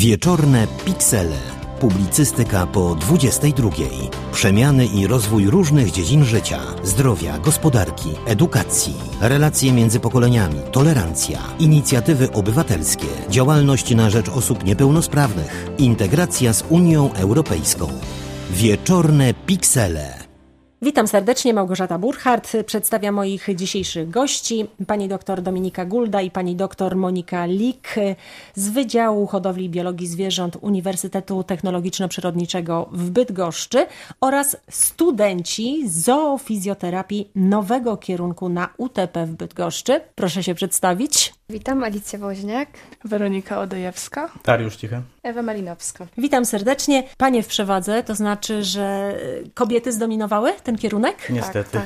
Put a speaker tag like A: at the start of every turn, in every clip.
A: Wieczorne Piksele. Publicystyka po 22. Przemiany i rozwój różnych dziedzin życia, zdrowia, gospodarki, edukacji, relacje między pokoleniami, tolerancja, inicjatywy obywatelskie, działalność na rzecz osób niepełnosprawnych, integracja z Unią Europejską. Wieczorne Piksele.
B: Witam serdecznie, Małgorzata Burchardt. Przedstawiam moich dzisiejszych gości, pani dr Dominika Gulda i pani dr Monika Lik z Wydziału Hodowli i Biologii Zwierząt Uniwersytetu Technologiczno-Przyrodniczego w Bydgoszczy oraz studenci zoofizjoterapii nowego kierunku na UTP w Bydgoszczy. Proszę się przedstawić.
C: Witam, Alicja Woźniak,
D: Weronika Odejewska,
E: Dariusz Cichy,
C: Ewa Malinowska.
B: Witam serdecznie. Panie w przewadze, to znaczy, że kobiety zdominowały ten kierunek?
E: Niestety.
C: Tak.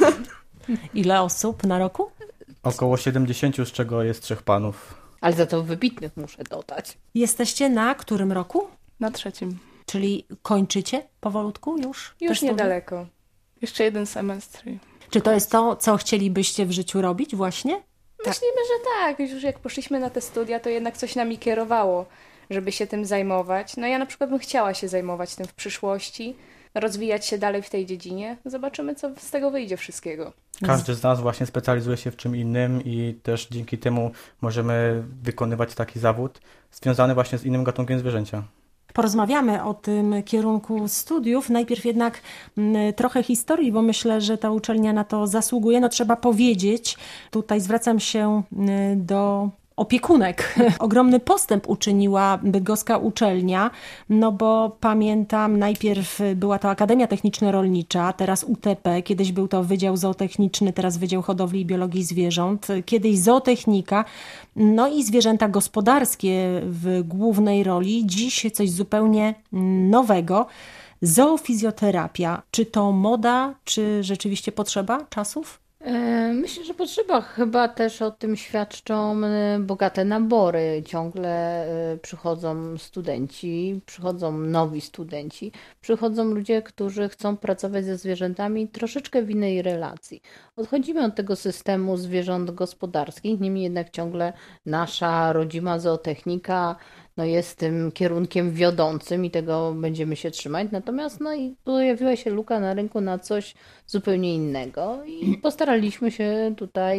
B: Ile osób na roku?
E: Około 70, z czego jest 3 panów.
F: Ale za to wybitnych muszę dodać.
B: Jesteście na którym roku?
D: na 3.
B: Czyli kończycie powolutku już?
C: Już niedaleko.
D: Jeszcze 1 semestr.
B: Czy to jest to, co chcielibyście w życiu robić właśnie?
C: Myślimy, że tak. Już jak poszliśmy na te studia, to jednak coś nami kierowało, żeby się tym zajmować. No ja na przykład bym chciała się zajmować tym w przyszłości, rozwijać się dalej w tej dziedzinie. Zobaczymy, co z tego wyjdzie wszystkiego.
E: Każdy z nas właśnie specjalizuje się w czym innym i też dzięki temu możemy wykonywać taki zawód związany właśnie z innym gatunkiem zwierzęcia.
B: Porozmawiamy o tym kierunku studiów. Najpierw jednak trochę historii, bo myślę, że ta uczelnia na to zasługuje. No trzeba powiedzieć, tutaj zwracam się do opiekunek. Ogromny postęp uczyniła bydgoska uczelnia, no bo pamiętam, najpierw była to Akademia Techniczno-Rolnicza, teraz UTP, kiedyś był to Wydział Zootechniczny, teraz Wydział Hodowli i Biologii Zwierząt, kiedyś zootechnika, no i zwierzęta gospodarskie w głównej roli, dziś coś zupełnie nowego. Zoofizjoterapia. Czy to moda, czy rzeczywiście potrzeba czasów?
F: Myślę, że potrzeba. Chyba też o tym świadczą bogate nabory. Ciągle przychodzą studenci, przychodzą nowi studenci, przychodzą ludzie, którzy chcą pracować ze zwierzętami troszeczkę w innej relacji. Odchodzimy od tego systemu zwierząt gospodarskich, niemniej jednak ciągle nasza rodzima zootechnika jest tym kierunkiem wiodącym i tego będziemy się trzymać. Natomiast i pojawiła się luka na rynku na coś zupełnie innego i postaraliśmy się tutaj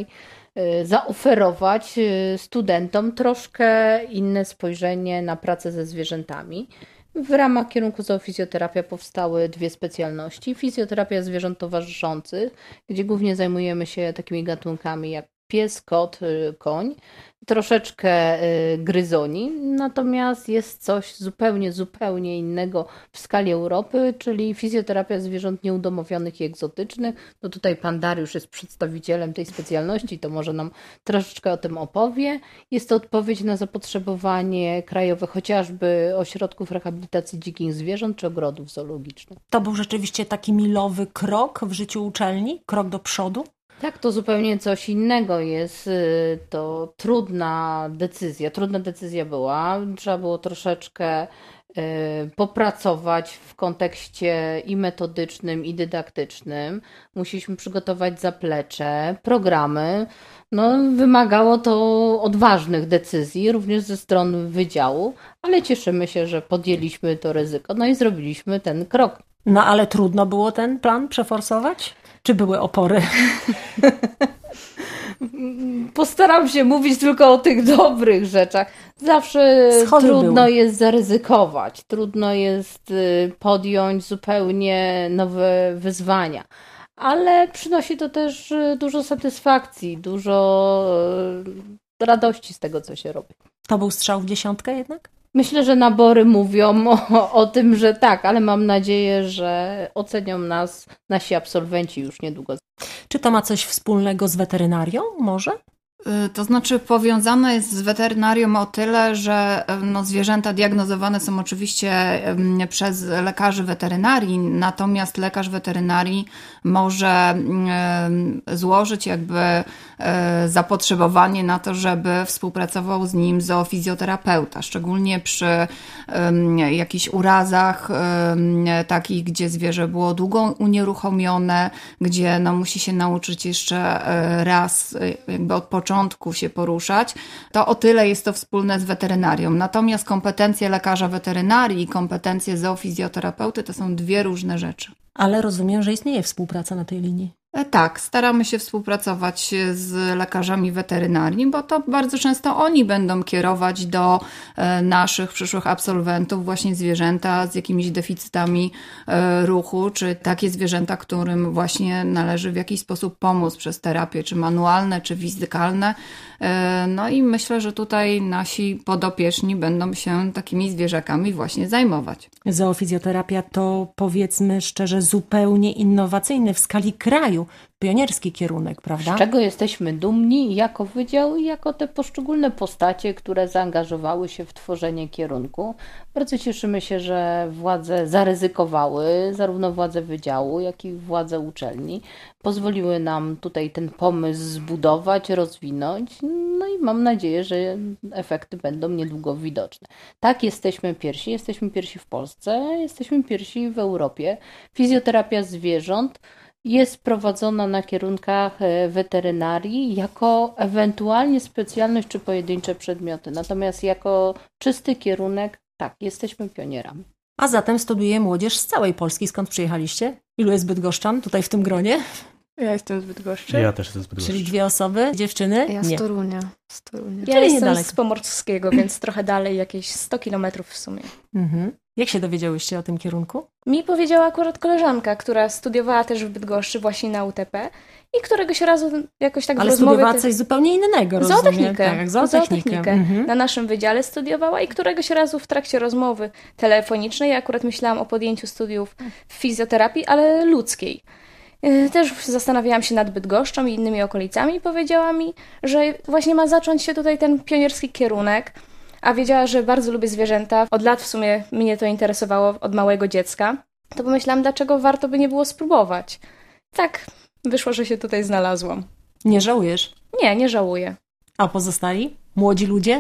F: zaoferować studentom troszkę inne spojrzenie na pracę ze zwierzętami. W ramach kierunku zoofizjoterapia powstały 2 specjalności. Fizjoterapia zwierząt towarzyszących, gdzie głównie zajmujemy się takimi gatunkami jak pies, kot, koń, troszeczkę gryzoni, natomiast jest coś zupełnie innego w skali Europy, czyli fizjoterapia zwierząt nieudomowionych i egzotycznych. No tutaj pan Dariusz jest przedstawicielem tej specjalności, to może nam troszeczkę o tym opowie. Jest to odpowiedź na zapotrzebowanie krajowe chociażby ośrodków rehabilitacji dzikich zwierząt czy ogrodów zoologicznych.
B: To był rzeczywiście taki milowy krok w życiu uczelni, krok do przodu?
F: Tak, to zupełnie coś innego jest. To trudna decyzja była. Trzeba było troszeczkę popracować w kontekście i metodycznym, i dydaktycznym. Musieliśmy przygotować zaplecze, programy. Wymagało to odważnych decyzji, również ze strony wydziału, ale cieszymy się, że podjęliśmy to ryzyko, i zrobiliśmy ten krok.
B: Ale trudno było ten plan przeforsować? Czy były opory?
F: Postaram się mówić tylko o tych dobrych rzeczach. Zawsze trudno jest zaryzykować, trudno jest podjąć zupełnie nowe wyzwania, ale przynosi to też dużo satysfakcji, dużo radości z tego, co się robi.
B: To był strzał w dziesiątkę jednak?
F: Myślę, że nabory mówią o tym, że tak, ale mam nadzieję, że ocenią nas nasi absolwenci już niedługo.
B: Czy to ma coś wspólnego z weterynarią może?
G: To znaczy powiązane jest z weterynarią o tyle, że zwierzęta diagnozowane są oczywiście przez lekarzy weterynarii, natomiast lekarz weterynarii może złożyć zapotrzebowanie na to, żeby współpracował z nim zoofizjoterapeuta, szczególnie przy jakichś urazach takich, gdzie zwierzę było długo unieruchomione, gdzie musi się nauczyć jeszcze raz odpocząć początku się poruszać, to o tyle jest to wspólne z weterynarią. Natomiast kompetencje lekarza weterynarii i kompetencje zoofizjoterapeuty to są dwie różne rzeczy.
B: Ale rozumiem, że istnieje współpraca na tej linii.
G: Tak, staramy się współpracować z lekarzami weterynarii, bo to bardzo często oni będą kierować do naszych przyszłych absolwentów właśnie zwierzęta z jakimiś deficytami ruchu, czy takie zwierzęta, którym właśnie należy w jakiś sposób pomóc przez terapie, czy manualne, czy fizykalne. No i myślę, że tutaj nasi podopieczni będą się takimi zwierzakami właśnie zajmować.
B: Zoofizjoterapia to, powiedzmy szczerze, zupełnie innowacyjny w skali kraju, pionierski kierunek, prawda?
F: Z czego jesteśmy dumni jako wydział i jako te poszczególne postacie, które zaangażowały się w tworzenie kierunku. Bardzo cieszymy się, że władze zaryzykowały, zarówno władze wydziału, jak i władze uczelni. Pozwoliły nam tutaj ten pomysł zbudować, rozwinąć, no i mam nadzieję, że efekty będą niedługo widoczne. Tak, jesteśmy pierwsi w Polsce, jesteśmy pierwsi w Europie. Fizjoterapia zwierząt jest prowadzona na kierunkach weterynarii jako ewentualnie specjalność czy pojedyncze przedmioty. Natomiast jako czysty kierunek, tak, jesteśmy pionierami.
B: A zatem studiuje młodzież z całej Polski. Skąd przyjechaliście? Ilu jest bydgoszczan tutaj w tym gronie?
D: Ja jestem z Bydgoszczy.
E: Ja też jestem z Bydgoszczy.
B: Czyli 2 osoby, dziewczyny?
H: Ja z Torunia.
C: Ja
B: Czyli
C: jestem
B: niedaleko.
C: z Pomorskiego, więc trochę dalej, jakieś 100 kilometrów w sumie.
B: Mhm. Jak się dowiedziałyście o tym kierunku?
C: Mi powiedziała akurat koleżanka, która studiowała też w Bydgoszczy, właśnie na UTP i któregoś razu jakoś tak
B: Ale
C: w rozmowie...
B: studiowała coś zupełnie innego, rozumiem.
C: Zootechnikę.
B: Tak, zootechnikę. Mhm.
C: Na naszym wydziale studiowała i któregoś razu w trakcie rozmowy telefonicznej, ja akurat myślałam o podjęciu studiów w fizjoterapii, ale ludzkiej. Też zastanawiałam się nad Bydgoszczą i innymi okolicami i powiedziała mi, że właśnie ma zacząć się tutaj ten pionierski kierunek, a wiedziała, że bardzo lubię zwierzęta. Od lat w sumie mnie to interesowało od małego dziecka. To pomyślałam, dlaczego warto by nie było spróbować. Tak wyszło, że się tutaj znalazłam.
B: Nie żałujesz?
C: Nie żałuję.
B: A pozostali? Młodzi ludzie?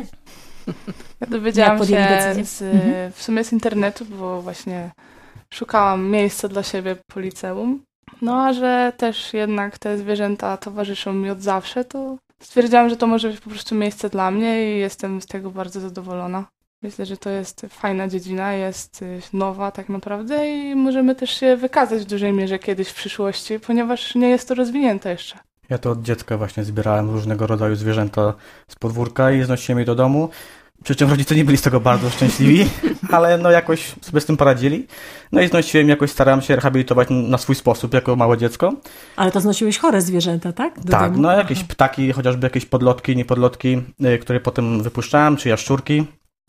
D: Ja dowiedziałam
B: podjęli
D: się
B: decyzję?
D: w sumie z internetu, bo właśnie szukałam miejsca dla siebie po liceum. No a że też jednak te zwierzęta towarzyszą mi od zawsze, to stwierdziłam, że to może być po prostu miejsce dla mnie i jestem z tego bardzo zadowolona. Myślę, że to jest fajna dziedzina, jest nowa tak naprawdę i możemy też się wykazać w dużej mierze kiedyś w przyszłości, ponieważ nie jest to rozwinięte jeszcze.
E: Ja to od dziecka właśnie zbierałem różnego rodzaju zwierzęta z podwórka i znosiłem je do domu. Przy czym rodzice nie byli z tego bardzo szczęśliwi, ale no jakoś sobie z tym poradzili. No i znosiłem, jakoś starałem się rehabilitować na swój sposób jako małe dziecko.
B: Ale to znosiłeś chore zwierzęta, tak? Do
E: Tak,
B: domu?
E: no jakieś ptaki, chociażby jakieś podlotki, niepodlotki, które potem wypuszczałem, czy jaszczurki.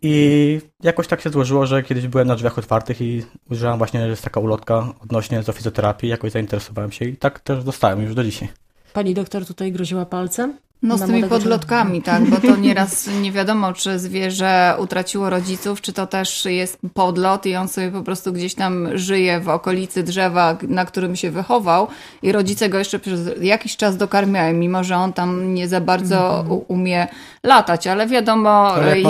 E: I jakoś tak się złożyło, że kiedyś byłem na drzwiach otwartych i ujrzałem właśnie, że jest taka ulotka odnośnie zoofizjoterapii, jakoś zainteresowałem się i tak też dostałem już do dzisiaj.
B: Pani doktor tutaj groziła palcem?
G: No z
B: Na
G: tymi
B: młodego
G: podlotkami, tak, bo to nieraz nie wiadomo, czy zwierzę utraciło rodziców, czy to też jest podlot i on sobie po prostu gdzieś tam żyje w okolicy drzewa, na którym się wychował i rodzice go jeszcze przez jakiś czas dokarmiają, mimo że on tam nie za bardzo umie latać, ale wiadomo,
E: Ale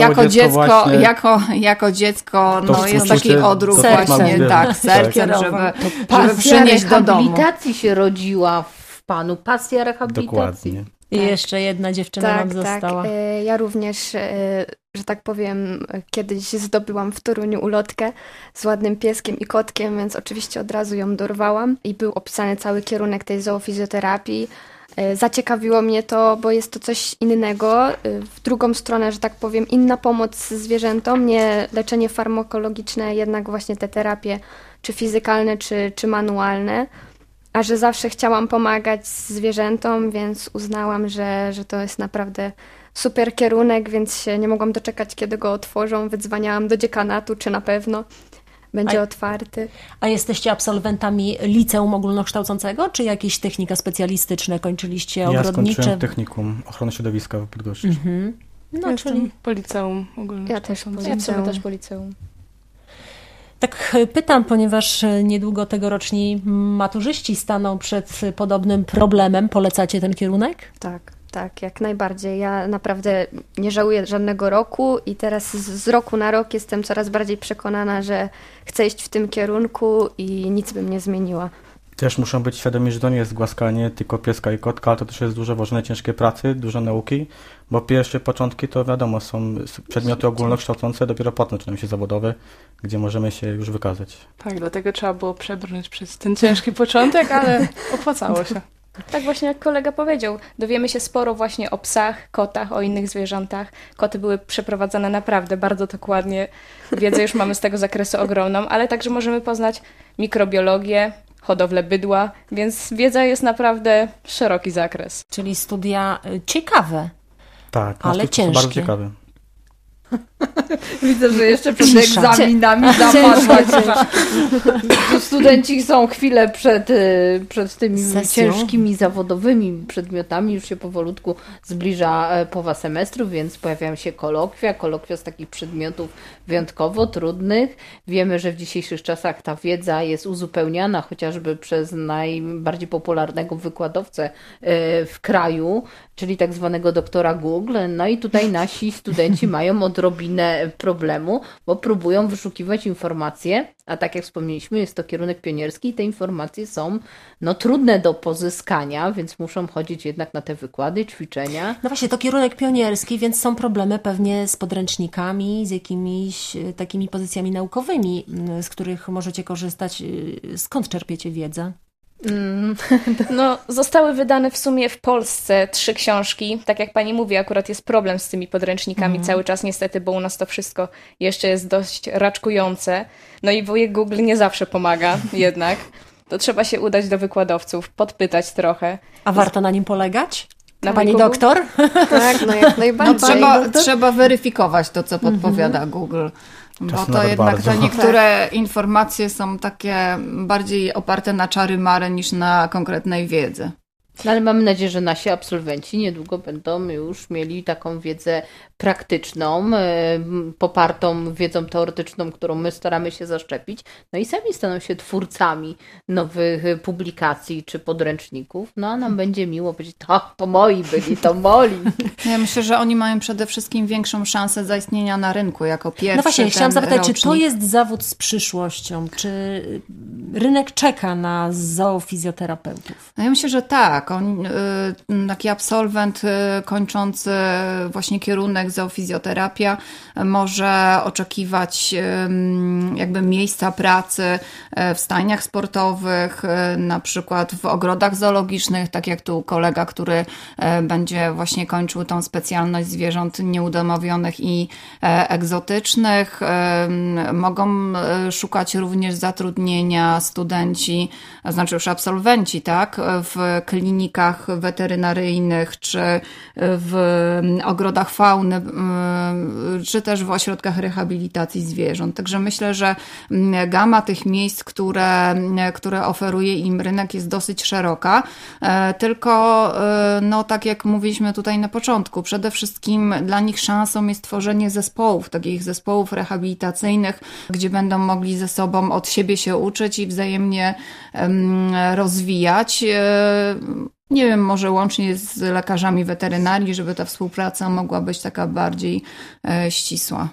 G: jako dziecko
E: To
G: no, jest
E: współczucie
G: taki odruch
E: do tych
G: właśnie,
E: małych
G: tak, sercem,
B: Kierował.
G: żeby przynieść do domu.
F: Rehabilitacji się rodziła w panu, pasja rehabilitacji.
E: Dokładnie.
B: I jeszcze jedna dziewczyna nam została.
H: Tak. Ja również, że tak powiem, kiedyś zdobyłam w Toruniu ulotkę z ładnym pieskiem i kotkiem, więc oczywiście od razu ją dorwałam i był opisany cały kierunek tej zoofizjoterapii. Zaciekawiło mnie to, bo jest to coś innego, w drugą stronę, że tak powiem, inna pomoc zwierzętom, nie leczenie farmakologiczne, jednak właśnie te terapie, czy fizykalne, czy manualne. A że zawsze chciałam pomagać zwierzętom, więc uznałam, że to jest naprawdę super kierunek, więc się nie mogłam doczekać, kiedy go otworzą. Wydzwaniałam do dziekanatu, czy na pewno będzie otwarty.
B: A jesteście absolwentami liceum ogólnokształcącego, czy jakieś technika specjalistyczne kończyliście,
E: Ja
B: ogrodnicze?
E: skończyłem technikum ochrony środowiska w Bydgoszczy.
B: No,
D: Jestem
B: czyli
D: po liceum ogólnie.
H: Ja też po
C: Ja w sumie
H: liceum.
C: też po liceum.
B: tak pytam, ponieważ niedługo tegoroczni maturzyści staną przed podobnym problemem. Polecacie ten kierunek?
H: Tak, jak najbardziej. Ja naprawdę nie żałuję żadnego roku i teraz z roku na rok jestem coraz bardziej przekonana, że chcę iść w tym kierunku i nic bym nie zmieniła.
E: Też muszą być świadomi, że to nie jest głaskanie tylko pieska i kotka, ale to też jest dużo ważnej, ciężkiej pracy, dużo nauki, bo pierwsze początki to wiadomo, są przedmioty ogólnokształcące, dopiero potem zaczynają się zawodowe, gdzie możemy się już wykazać.
D: Tak, dlatego trzeba było przebrnąć przez ten ciężki początek, ale opłacało się.
C: Tak właśnie jak kolega powiedział, dowiemy się sporo właśnie o psach, kotach, o innych zwierzętach. Koty były przeprowadzane naprawdę bardzo dokładnie. Wiedzę już mamy z tego zakresu ogromną, ale także możemy poznać mikrobiologię, hodowlę bydła, więc wiedza jest naprawdę szeroki zakres.
B: Czyli studia ciekawe,
E: Tak,
B: ale ciężkie.
E: Bardzo ciekawe.
F: Widzę, że jeszcze przed
B: Cisza.
F: egzaminami zapadła. Studenci są chwilę przed tymi
B: Sesją.
F: ciężkimi zawodowymi przedmiotami. Już się powolutku zbliża połowa semestru, więc pojawiają się kolokwia z takich przedmiotów wyjątkowo trudnych. Wiemy, że w dzisiejszych czasach ta wiedza jest uzupełniana chociażby przez najbardziej popularnego wykładowcę w kraju, czyli tak zwanego doktora Google. No i tutaj nasi studenci mają odrobinę problemu, bo próbują wyszukiwać informacje, a tak jak wspomnieliśmy, jest to kierunek pionierski i te informacje są trudne do pozyskania, więc muszą chodzić jednak na te wykłady, ćwiczenia.
B: No właśnie, to kierunek pionierski, więc są problemy pewnie z podręcznikami, z jakimiś takimi pozycjami naukowymi, z których możecie korzystać. Skąd czerpiecie wiedzę?
C: No, zostały wydane w sumie w Polsce 3 książki. Tak jak pani mówi, akurat jest problem z tymi podręcznikami cały czas niestety, bo u nas to wszystko jeszcze jest dość raczkujące. No i wujek Google nie zawsze pomaga jednak. To trzeba się udać do wykładowców, podpytać trochę.
B: A warto na nim polegać?
C: Na
B: Pani
C: wujku
B: doktor?
H: Tak, no jak najbardziej.
G: Trzeba weryfikować to, co podpowiada Google. Bo
E: Czasem
G: to
E: nawet
G: jednak
E: bardzo.
G: te niektóre informacje są takie bardziej oparte na czary-mary niż na konkretnej wiedzy.
F: No ale mamy nadzieję, że nasi absolwenci niedługo będą już mieli taką wiedzę praktyczną, popartą wiedzą teoretyczną, którą my staramy się zaszczepić, no i sami staną się twórcami nowych publikacji czy podręczników, no a nam będzie miło powiedzieć, to moi byli, to moi.
G: Ja myślę, że oni mają przede wszystkim większą szansę zaistnienia na rynku jako pierwszy.
B: No właśnie, chciałam zapytać,
G: rocznik.
B: czy to jest zawód z przyszłością? Czy rynek czeka na zoofizjoterapeutów?
G: No ja myślę, że tak. Taki absolwent kończący właśnie kierunek zoofizjoterapia może oczekiwać jakby miejsca pracy w stajniach sportowych, na przykład w ogrodach zoologicznych, tak jak tu kolega, który będzie właśnie kończył tą specjalność zwierząt nieudomowionych i egzotycznych. Mogą szukać również zatrudnienia studenci, znaczy już absolwenci, tak, w klinikach weterynaryjnych, czy w ogrodach fauny, czy też w ośrodkach rehabilitacji zwierząt. Także myślę, że gama tych miejsc, które oferuje im rynek, jest dosyć szeroka. Tylko, no tak jak mówiliśmy tutaj na początku, przede wszystkim dla nich szansą jest tworzenie zespołów, takich zespołów rehabilitacyjnych, gdzie będą mogli ze sobą od siebie się uczyć i wzajemnie rozwijać. Nie wiem, może łącznie z lekarzami weterynarii, żeby ta współpraca mogła być taka bardziej ścisła.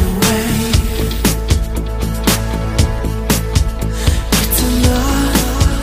I: It's enough.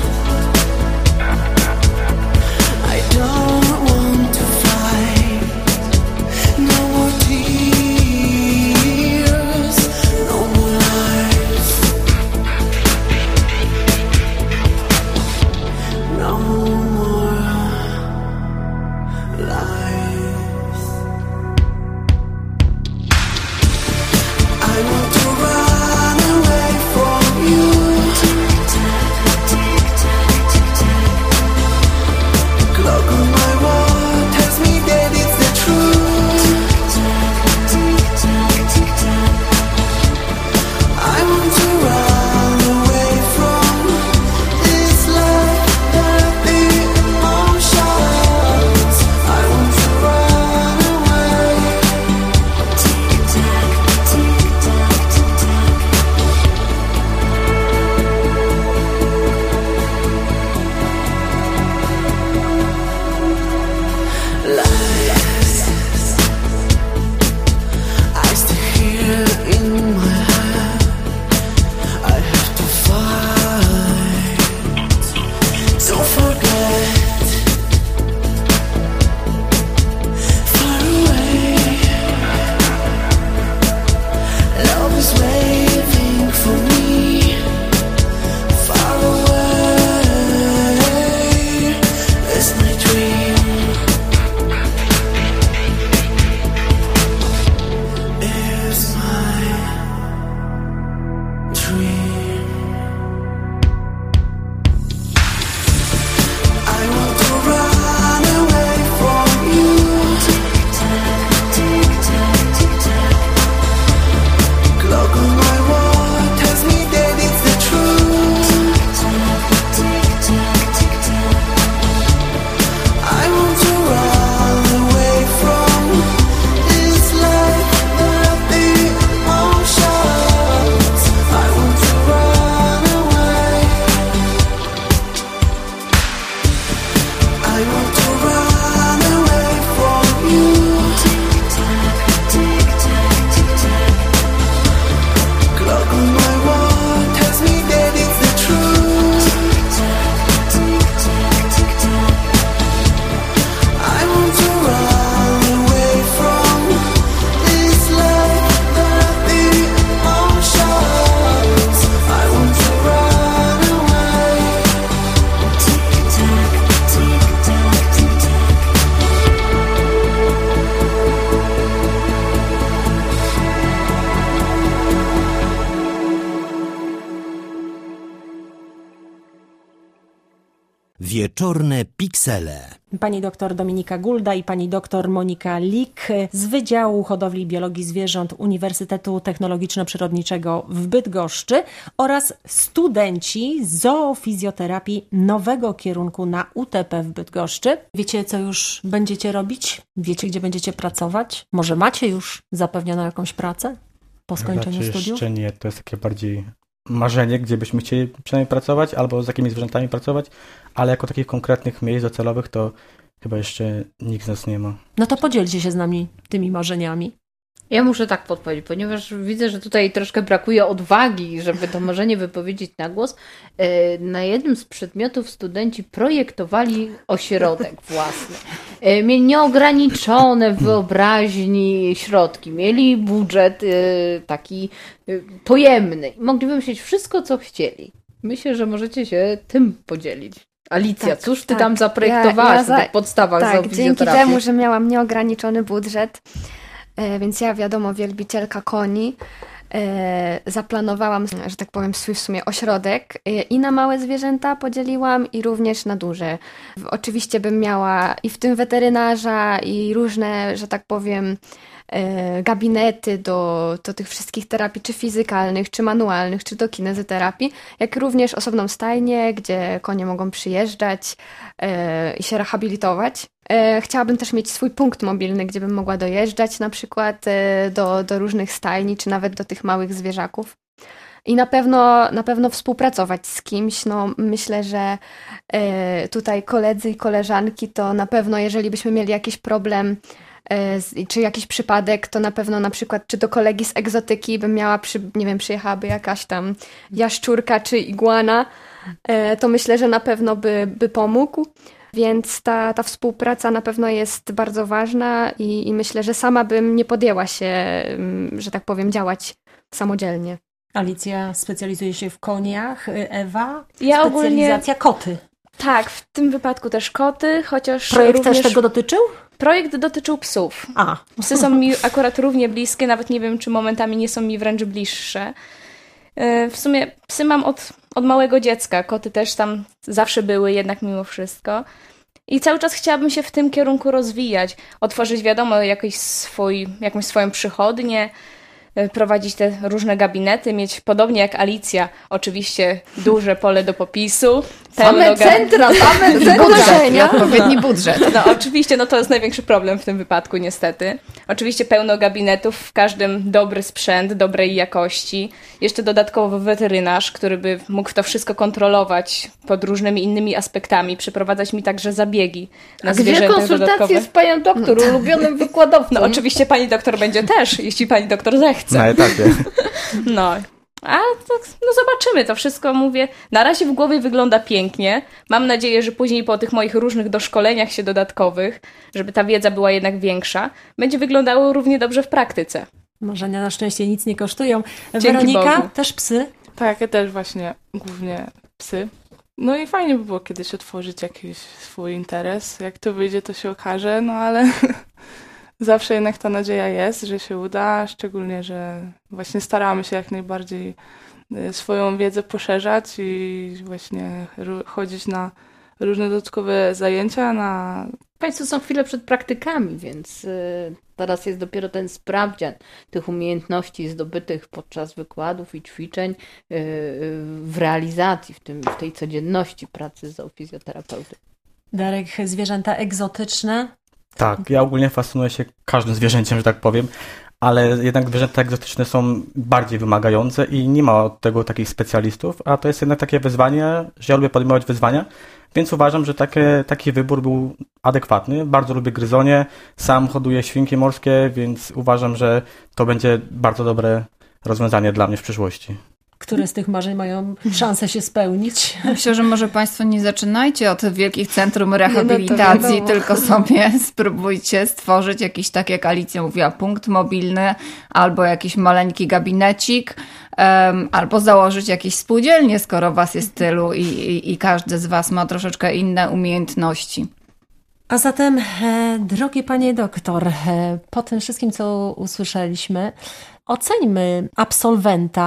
A: Wieczorne piksele.
B: Pani doktor Dominika Gulda i pani doktor Monika Lik z Wydziału Hodowli i Biologii Zwierząt Uniwersytetu Technologiczno-Przyrodniczego w Bydgoszczy oraz studenci zoofizjoterapii nowego kierunku na UTP w Bydgoszczy. Wiecie, co już będziecie robić? Wiecie, gdzie będziecie pracować? Może macie już zapewnioną jakąś pracę po skończeniu studiów?
E: Jeszcze nie, to jest takie bardziej marzenie, gdzie byśmy chcieli przynajmniej pracować, albo z jakimi zwierzętami pracować, ale jako takich konkretnych miejsc docelowych to chyba jeszcze nikt z nas nie ma.
B: No to podzielcie się z nami tymi marzeniami.
F: Ja muszę tak podpowiedzieć, ponieważ widzę, że tutaj troszkę brakuje odwagi, żeby to marzenie wypowiedzieć na głos. Na jednym z przedmiotów studenci projektowali ośrodek własny. Mieli nieograniczone w wyobraźni środki, mieli budżet taki pojemny. Mogli wymyślić wszystko, co chcieli. Myślę, że możecie się tym podzielić. Alicja,
H: Tak,
F: cóż ty tam zaprojektowałaś na tych podstawach
H: Tak, dzięki
F: zoofizjoterapii?
H: temu, że miałam nieograniczony budżet, więc ja, wiadomo, wielbicielka koni, zaplanowałam, że tak powiem, swój w sumie ośrodek i na małe zwierzęta podzieliłam i również na duże. Oczywiście bym miała i w tym weterynarza i różne, że tak powiem, gabinety do tych wszystkich terapii, czy fizykalnych, czy manualnych, czy do kinezoterapii, jak również osobną stajnię, gdzie konie mogą przyjeżdżać i się rehabilitować. Chciałabym też mieć swój punkt mobilny, gdzie bym mogła dojeżdżać na przykład do różnych stajni, czy nawet do tych małych zwierzaków. I na pewno współpracować z kimś. No, myślę, że tutaj koledzy i koleżanki to na pewno, jeżeli byśmy mieli jakiś problem czy jakiś przypadek, to na pewno na przykład czy do kolegi z egzotyki bym miała, nie wiem, przyjechałaby jakaś tam jaszczurka czy iguana, to myślę, że na pewno by pomógł. Więc ta współpraca na pewno jest bardzo ważna i myślę, że sama bym nie podjęła się, że tak powiem, działać samodzielnie.
B: Alicja specjalizuje się w koniach, Ewa
C: Ja
B: specjalizacja koty.
C: Tak, w tym wypadku też koty, chociaż
B: Projekt
C: również...
B: też tego dotyczył?
C: Projekt dotyczył psów. Psy są mi akurat równie bliskie, nawet nie wiem, czy momentami nie są mi wręcz bliższe. W sumie psy mam od małego dziecka, koty też tam zawsze były, jednak mimo wszystko. I cały czas chciałabym się w tym kierunku rozwijać, otworzyć, wiadomo, jakąś swoją przychodnię, prowadzić te różne gabinety, mieć podobnie jak Alicja, oczywiście duże pole do popisu.
F: Same centra
G: i odpowiedni budżet.
C: No oczywiście, no to jest największy problem w tym wypadku niestety. Oczywiście pełno gabinetów, w każdym dobry sprzęt, dobrej jakości. Jeszcze dodatkowo weterynarz, który by mógł to wszystko kontrolować pod różnymi innymi aspektami, przeprowadzać mi także zabiegi na zwierzętach dodatkowych.
F: Gdzie konsultacje z panią doktor, ulubionym wykładowcą?
C: No oczywiście pani doktor będzie też, jeśli pani doktor zechce.
E: Na etapie.
C: No. A to, zobaczymy, to wszystko mówię. Na razie w głowie wygląda pięknie. Mam nadzieję, że później po tych moich różnych doszkoleniach się dodatkowych, żeby ta wiedza była jednak większa, będzie wyglądało równie dobrze w praktyce.
B: Marzenia na szczęście nic nie kosztują.
C: Dzięki
B: Weronika,
C: Bogu.
B: też psy?
D: Tak, ja też właśnie głównie psy. No i fajnie by było kiedyś otworzyć jakiś swój interes. Jak to wyjdzie, to się okaże, no ale zawsze jednak ta nadzieja jest, że się uda, szczególnie, że właśnie staramy się jak najbardziej swoją wiedzę poszerzać i właśnie chodzić na różne dodatkowe zajęcia.
F: Państwo są chwilę przed praktykami, więc teraz jest dopiero ten sprawdzian tych umiejętności zdobytych podczas wykładów i ćwiczeń w realizacji, w tej codzienności pracy z zoofizjoterapeuty.
B: Darek, zwierzęta egzotyczne?
E: Tak, ja ogólnie fascynuję się każdym zwierzęciem, że tak powiem, ale jednak zwierzęta egzotyczne są bardziej wymagające i nie ma od tego takich specjalistów, a to jest jednak takie wyzwanie, że ja lubię podejmować wyzwania, więc uważam, że taki wybór był adekwatny. Bardzo lubię gryzonie, sam hoduję świnki morskie, więc uważam, że to będzie bardzo dobre rozwiązanie dla mnie w przyszłości.
B: Które z tych marzeń mają szansę się spełnić?
G: Myślę, że może Państwo nie zaczynajcie od wielkich centrum rehabilitacji,
H: no
G: tylko sobie spróbujcie stworzyć jakiś, tak jak Alicja mówiła, punkt mobilny albo jakiś maleńki gabinecik, albo założyć jakieś spółdzielnie, skoro Was jest tylu i każdy z Was ma troszeczkę inne umiejętności.
B: A zatem, drogie panie doktor, po tym wszystkim, co usłyszeliśmy, oceńmy absolwenta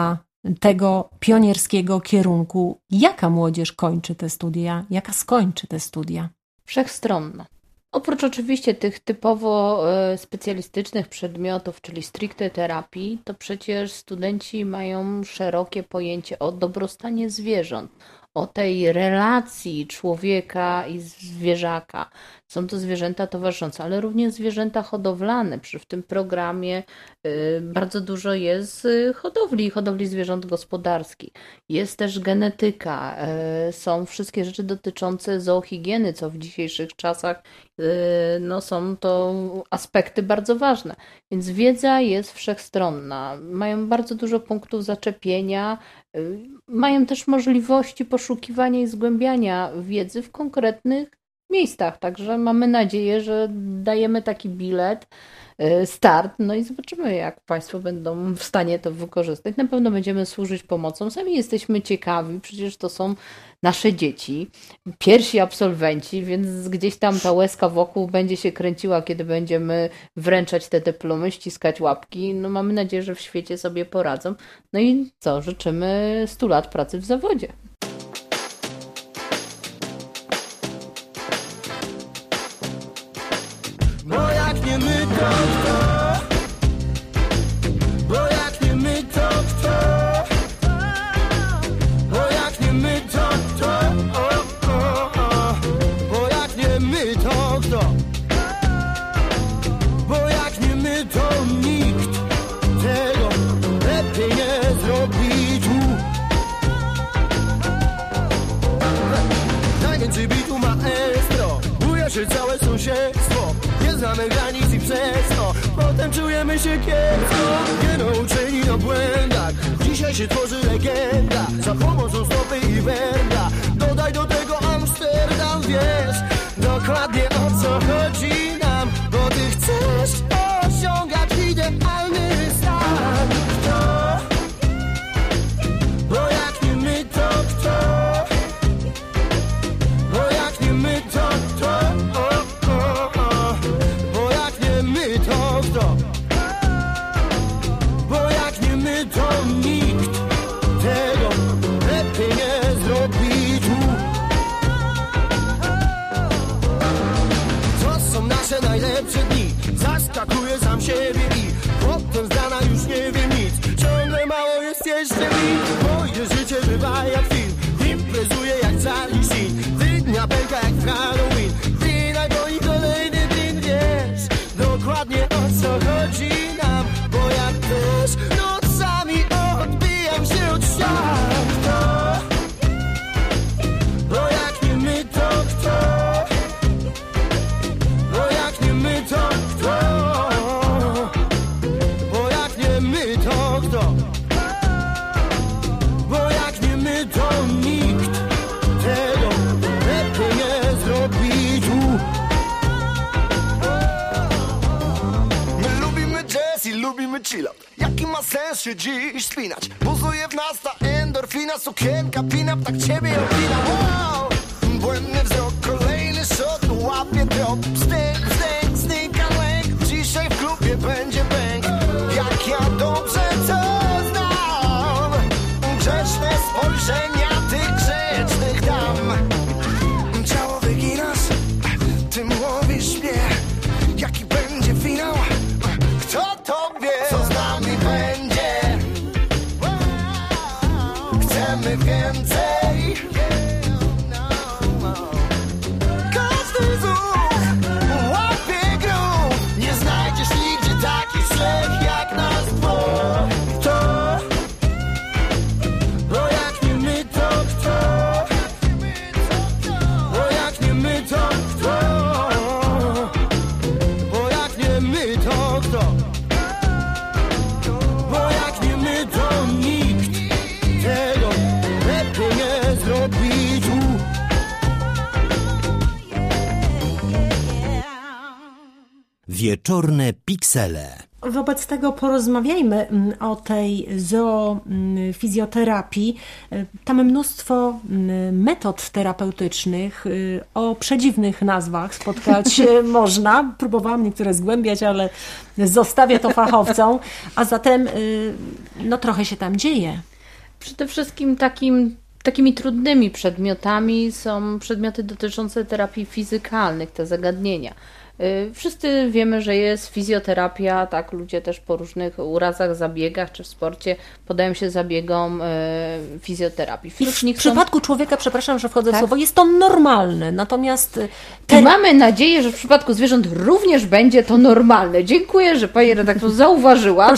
B: tego pionierskiego kierunku. Jaka młodzież kończy te studia? Jaka skończy te studia?
F: Wszechstronna. Oprócz oczywiście tych typowo specjalistycznych przedmiotów, czyli stricte terapii, to przecież studenci mają szerokie pojęcie o dobrostanie zwierząt, o tej relacji człowieka i zwierzaka. Są to zwierzęta towarzyszące, ale również zwierzęta hodowlane. W tym programie bardzo dużo jest hodowli zwierząt gospodarskich. Jest też genetyka, są wszystkie rzeczy dotyczące zoohigieny, co w dzisiejszych czasach są to aspekty bardzo ważne. Więc wiedza jest wszechstronna. Mają bardzo dużo punktów zaczepienia, mają też możliwości poszukiwania i zgłębiania wiedzy w konkretnych miejscach. Także mamy nadzieję, że dajemy taki bilet, start, i zobaczymy, jak Państwo będą w stanie to wykorzystać. Na pewno będziemy służyć pomocą. Sami jesteśmy ciekawi, przecież to są nasze dzieci, pierwsi absolwenci, więc gdzieś tam ta łezka wokół będzie się kręciła, kiedy będziemy wręczać te dyplomy, ściskać łapki. Mamy nadzieję, że w świecie sobie poradzą. I co? Życzymy 100 lat pracy w zawodzie.
I: Bo jak nie my, to kto? Bo jak nie my, to kto? Bo jak nie my, to kto? Bo jak nie my, to kto? Bo jak nie my, to nikt tego lepiej nie zrobi tu. Najwięcej bitu ma Estro, buje się całe sąsiedztwo. Nie znamy granic i przez to potem czujemy się kiepsko. Nie nauczeni na błędach, dzisiaj się tworzy legenda. Za pomocą stopy i węgla dodaj do tego Amsterdam. Wiesz dokładnie, o co chodzi nam, bo ty chcesz osiągać idealny stan. Kto? Bo jak nie my, to kto? Bo jak nie my, to kto? Bo jak nie my, to kto? Bo jak nie my, to nikt tego lepiej nie zrobi tu. To są nasze najlepsze dni. Zaskakuję sam siebie i potem z rana już nie wiem nic. Ciągle mało jest jeszcze mi. Moje życie bywa jak film, imprezuję jak Charlie Sheen. Dnia pęka jak w Halloween, wina goni kolejny dzień. Wiesz dokładnie, o co chodzi nam, bo ja też nocami odbijam się od ścian. Kto? Bo jak nie my, to kto? Bo jak nie my, to kto? Bo jak nie my, to kto? Bo jak nie my, to nikt tego lepiej nie zrobi tu. My lubimy jazz i lubimy chillout. Jaki ma sens się dziś spinać? Buzuje w nas ta endorfina, sukienka, pin-up, tak ciebie opina. Wow! Błędny wzrok, kolejny shot, łapie drop. Wstęk, wstęk, znika lęk. Dzisiaj w klubie będzie bęk. Jak ja dobrze to znam. Grzeczne spojrzenia tych grzecznych dam. Ciało wyginasz, ty mówisz mnie. Jaki będzie finał? Kto to wie? Co z nami będzie? Chcemy więcej. Każdy z ruch łapie grób. Nie znajdziesz nigdzie taki ślep jak nas dwóch. Kto? Bo jak nie my, to kto? Bo jak nie my, to kto? Bo jak nie my, to kto? Bo jak nie my, to nikt tego lepiej nie zrobi tu.
A: Wieczorne piksele.
B: Wobec tego porozmawiajmy o tej zoofizjoterapii. Tam mnóstwo metod terapeutycznych, o przedziwnych nazwach spotkać można. Próbowałam niektóre zgłębiać, ale zostawię to fachowcom. A zatem trochę się tam dzieje.
F: Przede wszystkim takimi trudnymi przedmiotami są przedmioty dotyczące terapii fizykalnych, te zagadnienia. Wszyscy wiemy, że jest fizjoterapia, tak, ludzie też po różnych urazach, zabiegach czy w sporcie podają się zabiegom fizjoterapii.
B: W przypadku człowieka, przepraszam, że wchodzę w
F: Tak?
B: słowo, jest to normalne, natomiast...
F: I mamy nadzieję, że w przypadku zwierząt również będzie to normalne. Dziękuję, że pani redaktor zauważyła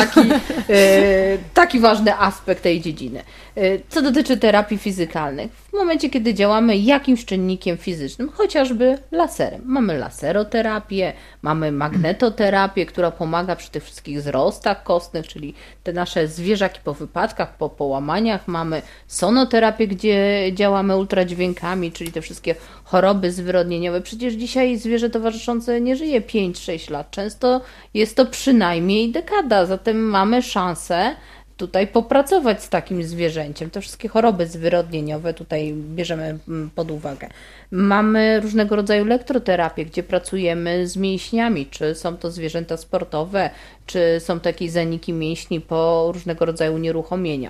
F: taki ważny aspekt tej dziedziny. Co dotyczy terapii fizykalnych, w momencie, kiedy działamy jakimś czynnikiem fizycznym, chociażby laserem. Mamy laseroterapię, mamy magnetoterapię, która pomaga przy tych wszystkich wzrostach kostnych, czyli te nasze zwierzaki po wypadkach, po połamaniach. Mamy sonoterapię, gdzie działamy ultradźwiękami, czyli te wszystkie choroby zwyrodnieniowe. Przecież dzisiaj zwierzę towarzyszące nie żyje 5-6 lat. Często jest to przynajmniej dekada, zatem mamy szansę tutaj popracować z takim zwierzęciem. Te wszystkie choroby zwyrodnieniowe tutaj bierzemy pod uwagę. Mamy różnego rodzaju elektroterapię, gdzie pracujemy z mięśniami, czy są to zwierzęta sportowe, czy są takie zaniki mięśni po różnego rodzaju nieruchomienia.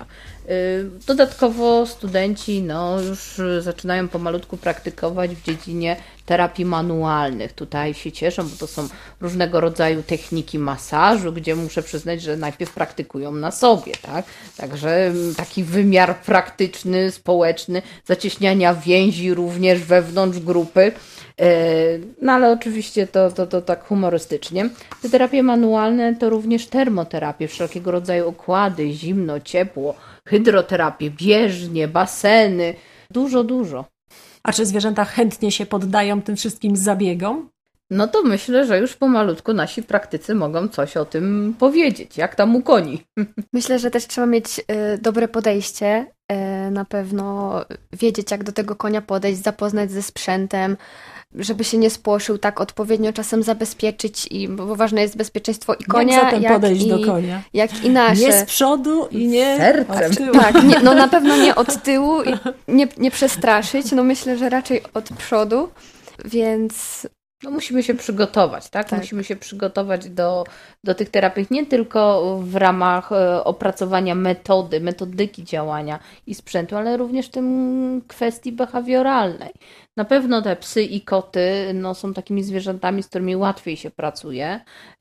F: Dodatkowo studenci już zaczynają pomalutku praktykować w dziedzinie terapii manualnych. Tutaj się cieszą, bo to są różnego rodzaju techniki masażu, gdzie muszę przyznać, że najpierw praktykują na sobie, tak? Także taki wymiar praktyczny, społeczny, zacieśniania więzi również wewnątrz grupy. No ale oczywiście to tak humorystycznie. Te terapie manualne to również termoterapie, wszelkiego rodzaju okłady, zimno, ciepło, hydroterapię, bieżnie, baseny, dużo.
B: A czy zwierzęta chętnie się poddają tym wszystkim zabiegom?
F: No to myślę, że już pomalutku nasi praktycy mogą coś o tym powiedzieć, jak tam u koni.
H: Myślę, że też trzeba mieć dobre podejście, na pewno wiedzieć, jak do tego konia podejść, zapoznać ze sprzętem, żeby się nie spłoszył, tak odpowiednio czasem zabezpieczyć, bo ważne jest bezpieczeństwo i konia,
B: jak zatem podejść do konia?
H: Jak i nasze.
B: Nie z przodu i nie
F: sercem.
B: od tyłu.
H: Tak, na pewno nie od tyłu i nie przestraszyć, myślę, że raczej od przodu, więc...
F: Musimy się przygotować, tak? Musimy się przygotować do tych terapii nie tylko w ramach opracowania metodyki działania i sprzętu, ale również w tym kwestii behawioralnej. Na pewno te psy i koty są takimi zwierzętami, z którymi łatwiej się pracuje.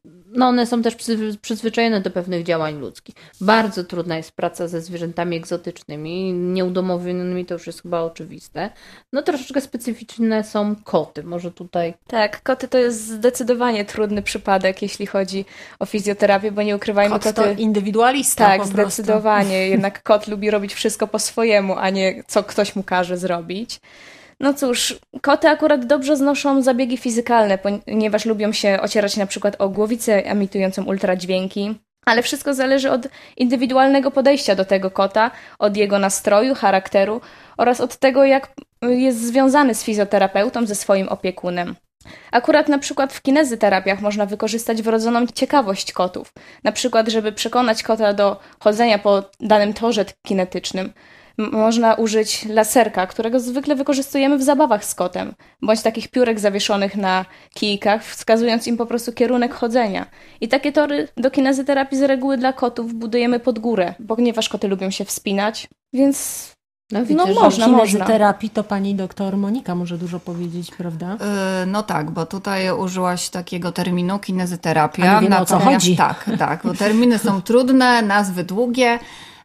F: One są też przyzwyczajone do pewnych działań ludzkich. Bardzo trudna jest praca ze zwierzętami egzotycznymi, nieudomowionymi, to już jest chyba oczywiste. Troszeczkę specyficzne są koty. Może tutaj...
C: Tak, koty to jest zdecydowanie trudny przypadek, jeśli chodzi o fizjoterapię, bo nie ukrywajmy,
B: Kot
C: koty...
B: to indywidualista
C: Tak,
B: po prostu.
C: zdecydowanie. Jednak kot lubi robić wszystko po swojemu, a nie co ktoś mu każe zrobić. No cóż, koty akurat dobrze znoszą zabiegi fizykalne, ponieważ lubią się ocierać na przykład o głowicę emitującą ultradźwięki, ale wszystko zależy od indywidualnego podejścia do tego kota, od jego nastroju, charakteru oraz od tego, jak jest związany z fizjoterapeutą, ze swoim opiekunem. Akurat na przykład w kinezyterapiach można wykorzystać wrodzoną ciekawość kotów, na przykład żeby przekonać kota do chodzenia po danym torze kinetycznym. Można użyć laserka, którego zwykle wykorzystujemy w zabawach z kotem, bądź takich piórek zawieszonych na kijkach, wskazując im po prostu kierunek chodzenia. I takie tory do kinezyterapii z reguły dla kotów budujemy pod górę, ponieważ koty lubią się wspinać, więc można.
B: Kinezyterapii to pani doktor Monika może dużo powiedzieć, prawda?
G: No tak, bo tutaj użyłaś takiego terminu kinezyterapia.
B: A nie wiemy, o co chodzi.
G: Tak, bo terminy są trudne, nazwy długie.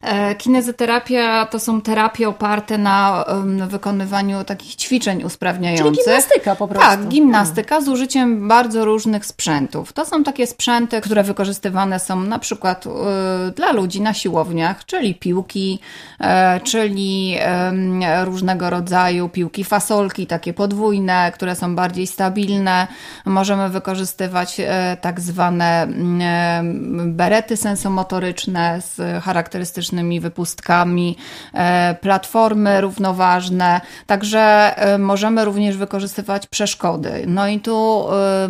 G: Kinezyterapia to są terapie oparte na wykonywaniu takich ćwiczeń usprawniających.
B: Czyli gimnastyka po prostu.
G: Tak, gimnastyka z użyciem bardzo różnych sprzętów. To są takie sprzęty, które wykorzystywane są na przykład dla ludzi na siłowniach, czyli piłki, czyli różnego rodzaju piłki fasolki, takie podwójne, które są bardziej stabilne. Możemy wykorzystywać tak zwane berety sensomotoryczne z charakterystycznymi wypustkami, platformy równoważne, także możemy również wykorzystywać przeszkody. No i tu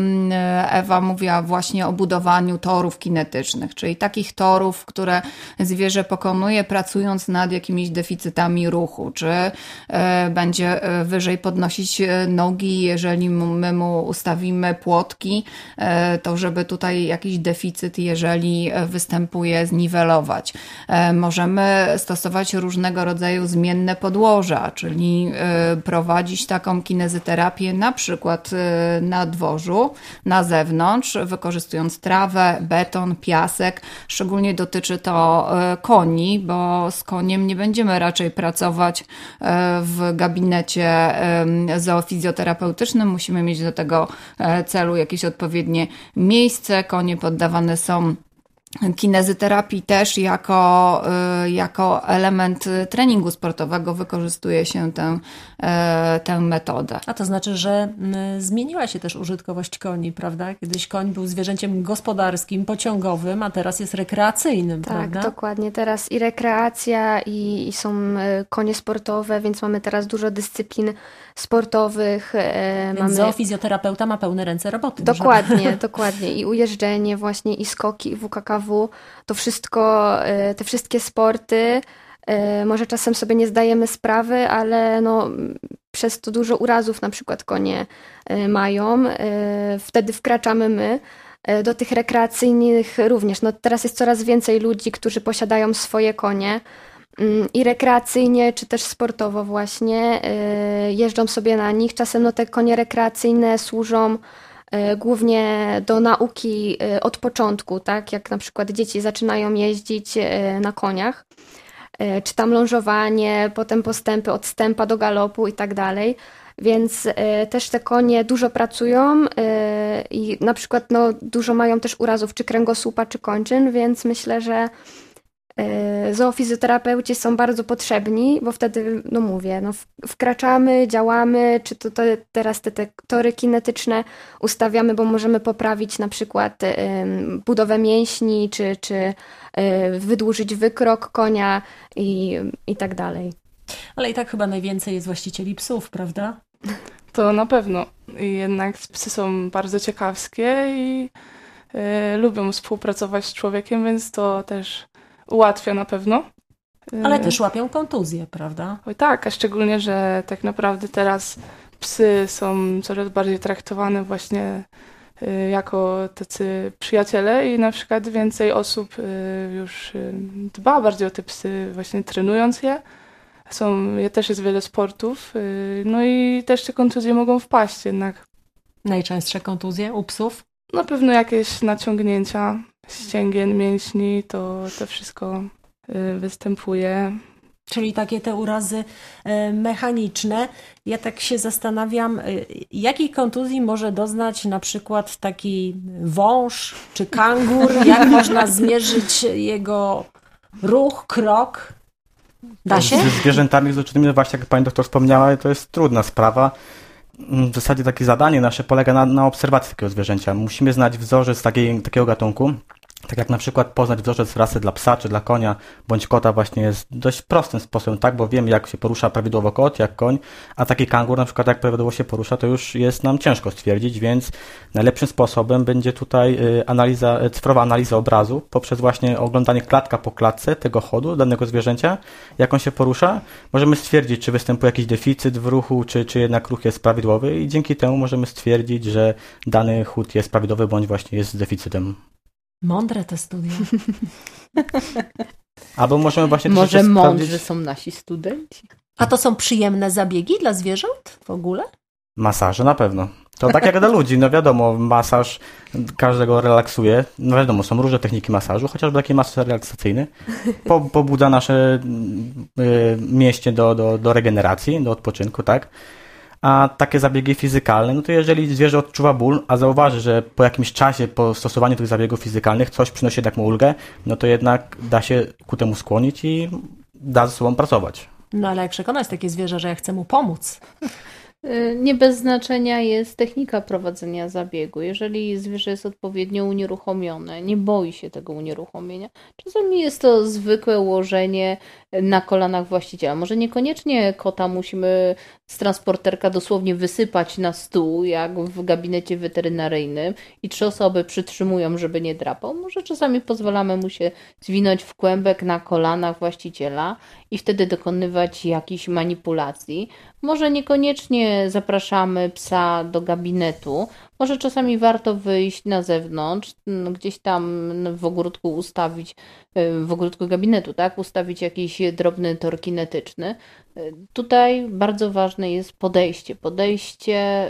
G: Ewa mówiła właśnie o budowaniu torów kinetycznych, czyli takich torów, które zwierzę pokonuje pracując nad jakimiś deficytami ruchu, czy będzie wyżej podnosić nogi, jeżeli my mu ustawimy płotki, to żeby tutaj jakiś deficyt, jeżeli występuje, zniwelować. możemy stosować różnego rodzaju zmienne podłoża, czyli prowadzić taką kinezyterapię na przykład na dworzu, na zewnątrz, wykorzystując trawę, beton, piasek. Szczególnie dotyczy to koni, bo z koniem nie będziemy raczej pracować w gabinecie zoofizjoterapeutycznym. Musimy mieć do tego celu jakieś odpowiednie miejsce. Konie poddawane są kinezyterapii też jako element treningu sportowego wykorzystuje się tę metodę.
B: A to znaczy, że zmieniła się też użytkowość koni, prawda? Kiedyś koń był zwierzęciem gospodarskim, pociągowym, a teraz jest rekreacyjnym,
H: tak,
B: prawda?
H: Tak, dokładnie. Teraz i rekreacja, i są konie sportowe, więc mamy teraz dużo dyscyplin sportowych.
B: Więc zoofizjoterapeuta ma pełne ręce roboty.
H: Dokładnie, dokładnie. I ujeżdżenie właśnie, i skoki, i WKKW, to wszystko, te wszystkie sporty, może czasem sobie nie zdajemy sprawy, ale no, przez to dużo urazów na przykład konie mają. Wtedy wkraczamy my do tych rekreacyjnych również. No, teraz jest coraz więcej ludzi, którzy posiadają swoje konie i rekreacyjnie, czy też sportowo właśnie. Jeżdżą sobie na nich. Czasem no, te konie rekreacyjne służą głównie do nauki od początku, tak? Jak na przykład dzieci zaczynają jeździć na koniach, czy tam lążowanie, potem postępy od stępa do galopu i tak dalej. Więc też te konie dużo pracują i na przykład no, dużo mają też urazów czy kręgosłupa, czy kończyn, więc myślę, że zoofizjoterapeuci są bardzo potrzebni, bo wtedy, no mówię, no wkraczamy, działamy, czy to teraz te tory kinetyczne ustawiamy, bo możemy poprawić na przykład budowę mięśni, czy wydłużyć wykrok konia i tak dalej.
B: Ale i tak chyba najwięcej jest właścicieli psów, prawda?
D: To na pewno. I jednak psy są bardzo ciekawskie i lubią współpracować z człowiekiem, więc to też ułatwia na pewno.
B: Ale też łapią kontuzje, prawda?
D: Oj tak, a szczególnie, że tak naprawdę teraz psy są coraz bardziej traktowane właśnie jako tacy przyjaciele i na przykład więcej osób już dba bardziej o te psy, właśnie trenując je. Też jest wiele sportów, no i też te kontuzje mogą wpaść jednak.
B: Najczęstsze kontuzje u psów?
D: Na pewno jakieś naciągnięcia ścięgien, mięśni, to wszystko występuje.
B: Czyli takie te urazy mechaniczne. Ja tak się zastanawiam, jakiej kontuzji może doznać na przykład taki wąż czy kangur? Jak można zmierzyć jego ruch, krok? Da się?
E: Z zwierzętami egzotycznymi, właśnie jak pani doktor wspomniała, to jest trudna sprawa. W zasadzie takie zadanie nasze polega na obserwacji takiego zwierzęcia. Musimy znać wzorzec takiego gatunku. Tak jak na przykład poznać wzorzec rasy dla psa, czy dla konia, bądź kota właśnie jest dość prostym sposobem, tak? Bo wiemy, jak się porusza prawidłowo kot, jak koń, a taki kangur na przykład jak prawidłowo się porusza, to już jest nam ciężko stwierdzić, więc najlepszym sposobem będzie tutaj cyfrowa analiza obrazu poprzez właśnie oglądanie klatka po klatce tego chodu danego zwierzęcia, jak on się porusza. Możemy stwierdzić, czy występuje jakiś deficyt w ruchu, czy jednak ruch jest prawidłowy i dzięki temu możemy stwierdzić, że dany chód jest prawidłowy, bądź właśnie jest z deficytem.
B: Mądre te studia.
E: Albo możemy właśnie
F: może mądrzy są nasi studenci.
B: A to są przyjemne zabiegi dla zwierząt w ogóle?
E: Masaże na pewno. To tak jak dla ludzi, no wiadomo, masaż każdego relaksuje. No wiadomo, są różne techniki masażu, chociażby taki masaż relaksacyjny pobudza nasze mięśnie do regeneracji, do odpoczynku, tak? A takie zabiegi fizykalne, no to jeżeli zwierzę odczuwa ból, a zauważy, że po jakimś czasie, po stosowaniu tych zabiegów fizykalnych coś przynosi jednak mu ulgę, no to jednak da się ku temu skłonić i da ze sobą pracować.
B: No ale jak przekonać takie zwierzę, że ja chcę mu pomóc?
F: Nie bez znaczenia jest technika prowadzenia zabiegu. Jeżeli zwierzę jest odpowiednio unieruchomione, nie boi się tego unieruchomienia, czasami jest to zwykłe ułożenie na kolanach właściciela. Może niekoniecznie kota musimy z transporterka dosłownie wysypać na stół, jak w gabinecie weterynaryjnym i 3 osoby przytrzymują, żeby nie drapał. Może czasami pozwalamy mu się zwinąć w kłębek na kolanach właściciela i wtedy dokonywać jakichś manipulacji. Może niekoniecznie zapraszamy psa do gabinetu, Może czasami warto wyjść na zewnątrz, gdzieś tam w ogródku ustawić, w ogródku gabinetu, tak, ustawić jakiś drobny tor kinetyczny. Tutaj bardzo ważne jest podejście,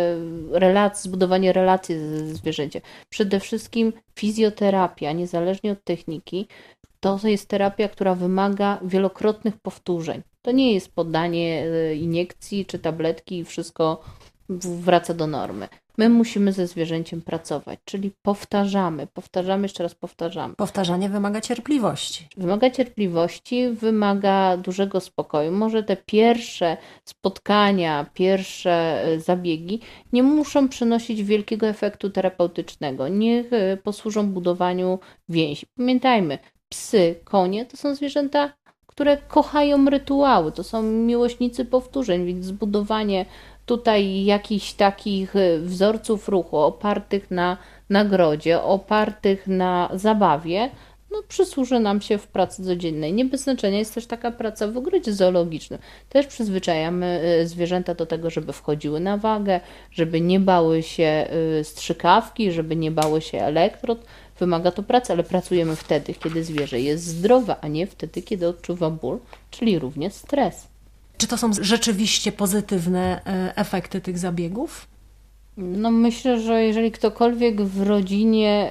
F: zbudowanie relacji ze zwierzęciem. Przede wszystkim fizjoterapia, niezależnie od techniki, to jest terapia, która wymaga wielokrotnych powtórzeń. To nie jest podanie iniekcji czy tabletki i wszystko wraca do normy. My musimy ze zwierzęciem pracować, czyli powtarzamy, jeszcze raz powtarzamy.
B: Powtarzanie wymaga cierpliwości.
F: Wymaga cierpliwości, wymaga dużego spokoju. Może te pierwsze spotkania, pierwsze zabiegi nie muszą przynosić wielkiego efektu terapeutycznego. Niech posłużą budowaniu więzi. Pamiętajmy, psy, konie to są zwierzęta, które kochają rytuały, to są miłośnicy powtórzeń, więc zbudowanie tutaj jakichś takich wzorców ruchu opartych na nagrodzie, opartych na zabawie, przysłuży nam się w pracy codziennej. Nie bez znaczenia jest też taka praca w ogrodzie zoologicznym. Też przyzwyczajamy zwierzęta do tego, żeby wchodziły na wagę, żeby nie bały się strzykawki, żeby nie bały się elektrod. Wymaga to pracy, ale pracujemy wtedy, kiedy zwierzę jest zdrowe, a nie wtedy, kiedy odczuwa ból, czyli również stres.
B: Czy to są rzeczywiście pozytywne efekty tych zabiegów?
F: Myślę, że jeżeli ktokolwiek w rodzinie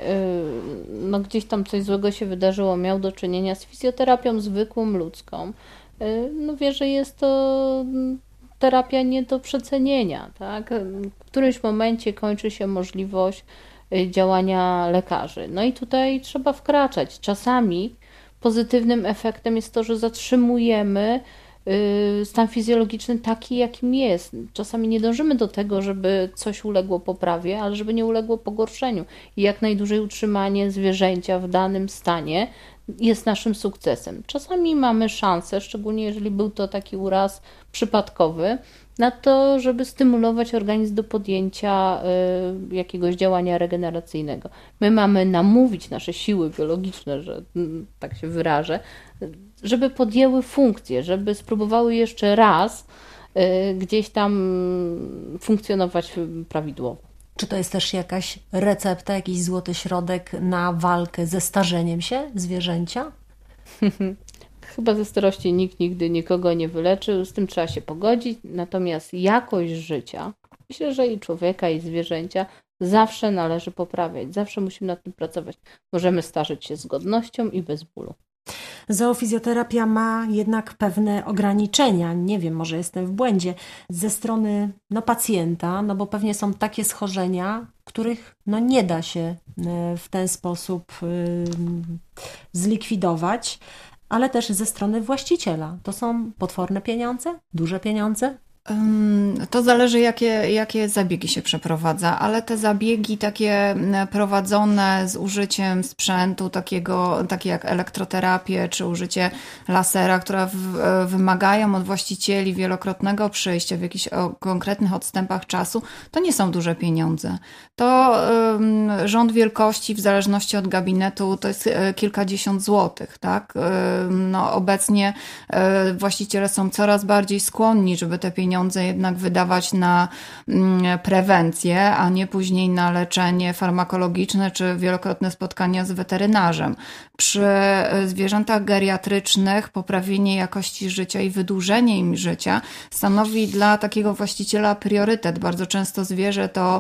F: gdzieś tam coś złego się wydarzyło, miał do czynienia z fizjoterapią zwykłą, ludzką, wie, że jest to terapia nie do przecenienia. Tak? W którymś momencie kończy się możliwość działania lekarzy. I tutaj trzeba wkraczać. Czasami pozytywnym efektem jest to, że zatrzymujemy stan fizjologiczny taki, jakim jest. Czasami nie dążymy do tego, żeby coś uległo poprawie, ale żeby nie uległo pogorszeniu. I jak najdłużej utrzymanie zwierzęcia w danym stanie jest naszym sukcesem. Czasami mamy szansę, szczególnie jeżeli był to taki uraz przypadkowy, na to, żeby stymulować organizm do podjęcia jakiegoś działania regeneracyjnego. My mamy namówić nasze siły biologiczne, że tak się wyrażę, żeby podjęły funkcję, żeby spróbowały jeszcze raz gdzieś tam funkcjonować prawidłowo.
B: Czy to jest też jakaś recepta, jakiś złoty środek na walkę ze starzeniem się zwierzęcia?
F: Chyba ze starości nikt nigdy nikogo nie wyleczył, z tym trzeba się pogodzić, natomiast jakość życia, myślę, że i człowieka, i zwierzęcia zawsze należy poprawiać, zawsze musimy nad tym pracować. Możemy starzeć się z godnością i bez bólu.
B: Zoofizjoterapia ma jednak pewne ograniczenia, nie wiem, może jestem w błędzie, ze strony pacjenta, bo pewnie są takie schorzenia, których nie da się w ten sposób zlikwidować, ale też ze strony właściciela. To są potworne pieniądze, duże pieniądze?
G: To zależy, jakie zabiegi się przeprowadza, ale te zabiegi takie prowadzone z użyciem sprzętu takie jak elektroterapię czy użycie lasera, które wymagają od właścicieli wielokrotnego przyjścia w jakichś konkretnych odstępach czasu, to nie są duże pieniądze. To rząd wielkości w zależności od gabinetu to jest kilkadziesiąt złotych, tak? Obecnie właściciele są coraz bardziej skłonni, żeby te pieniądze jednak wydawać na prewencję, a nie później na leczenie farmakologiczne czy wielokrotne spotkania z weterynarzem. Przy zwierzętach geriatrycznych poprawienie jakości życia i wydłużenie im życia stanowi dla takiego właściciela priorytet. Bardzo często zwierzę to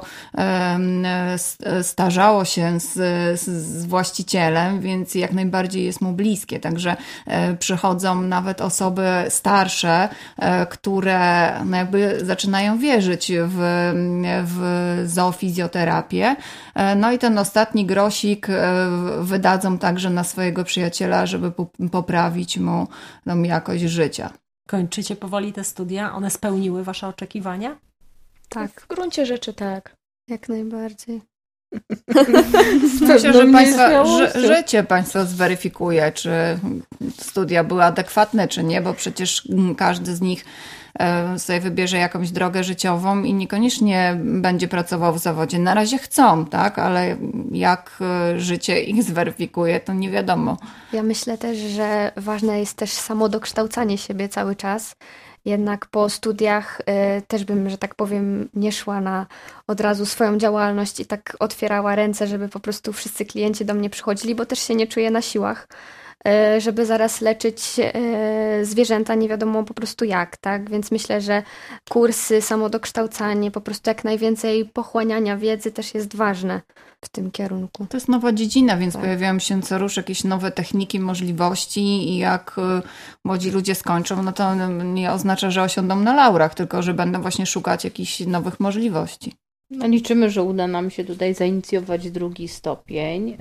G: starzało się z właścicielem, więc jak najbardziej jest mu bliskie. Także przychodzą nawet osoby starsze, które jakby zaczynają wierzyć w zoofizjoterapię. I ten ostatni grosik wydadzą także na swojego przyjaciela, żeby poprawić mu jakość życia.
B: Kończycie powoli te studia? One spełniły Wasze oczekiwania?
C: Tak, w gruncie rzeczy tak.
H: Jak najbardziej.
G: Myślę, że życie Państwa zweryfikuje, czy studia były adekwatne, czy nie, bo przecież każdy z nich sobie wybierze jakąś drogę życiową i niekoniecznie będzie pracował w zawodzie. Na razie chcą, tak? Ale jak życie ich zweryfikuje, to nie wiadomo.
H: Ja myślę też, że ważne jest też samo dokształcanie siebie cały czas Jednak po studiach też bym, że tak powiem, nie szła na od razu swoją działalność i tak otwierała ręce, żeby po prostu wszyscy klienci do mnie przychodzili, bo też się nie czuję na siłach, żeby zaraz leczyć zwierzęta nie wiadomo po prostu jak, tak? Więc myślę, że kursy, samodokształcanie, po prostu jak najwięcej pochłaniania wiedzy też jest ważne w tym kierunku.
G: To jest nowa dziedzina, więc
H: Tak.
G: pojawiają się co rusz jakieś nowe techniki, możliwości i jak młodzi ludzie skończą, no to nie oznacza, że osiądą na laurach, tylko że będą właśnie szukać jakichś nowych możliwości.
F: No liczymy, że uda nam się tutaj zainicjować drugi stopień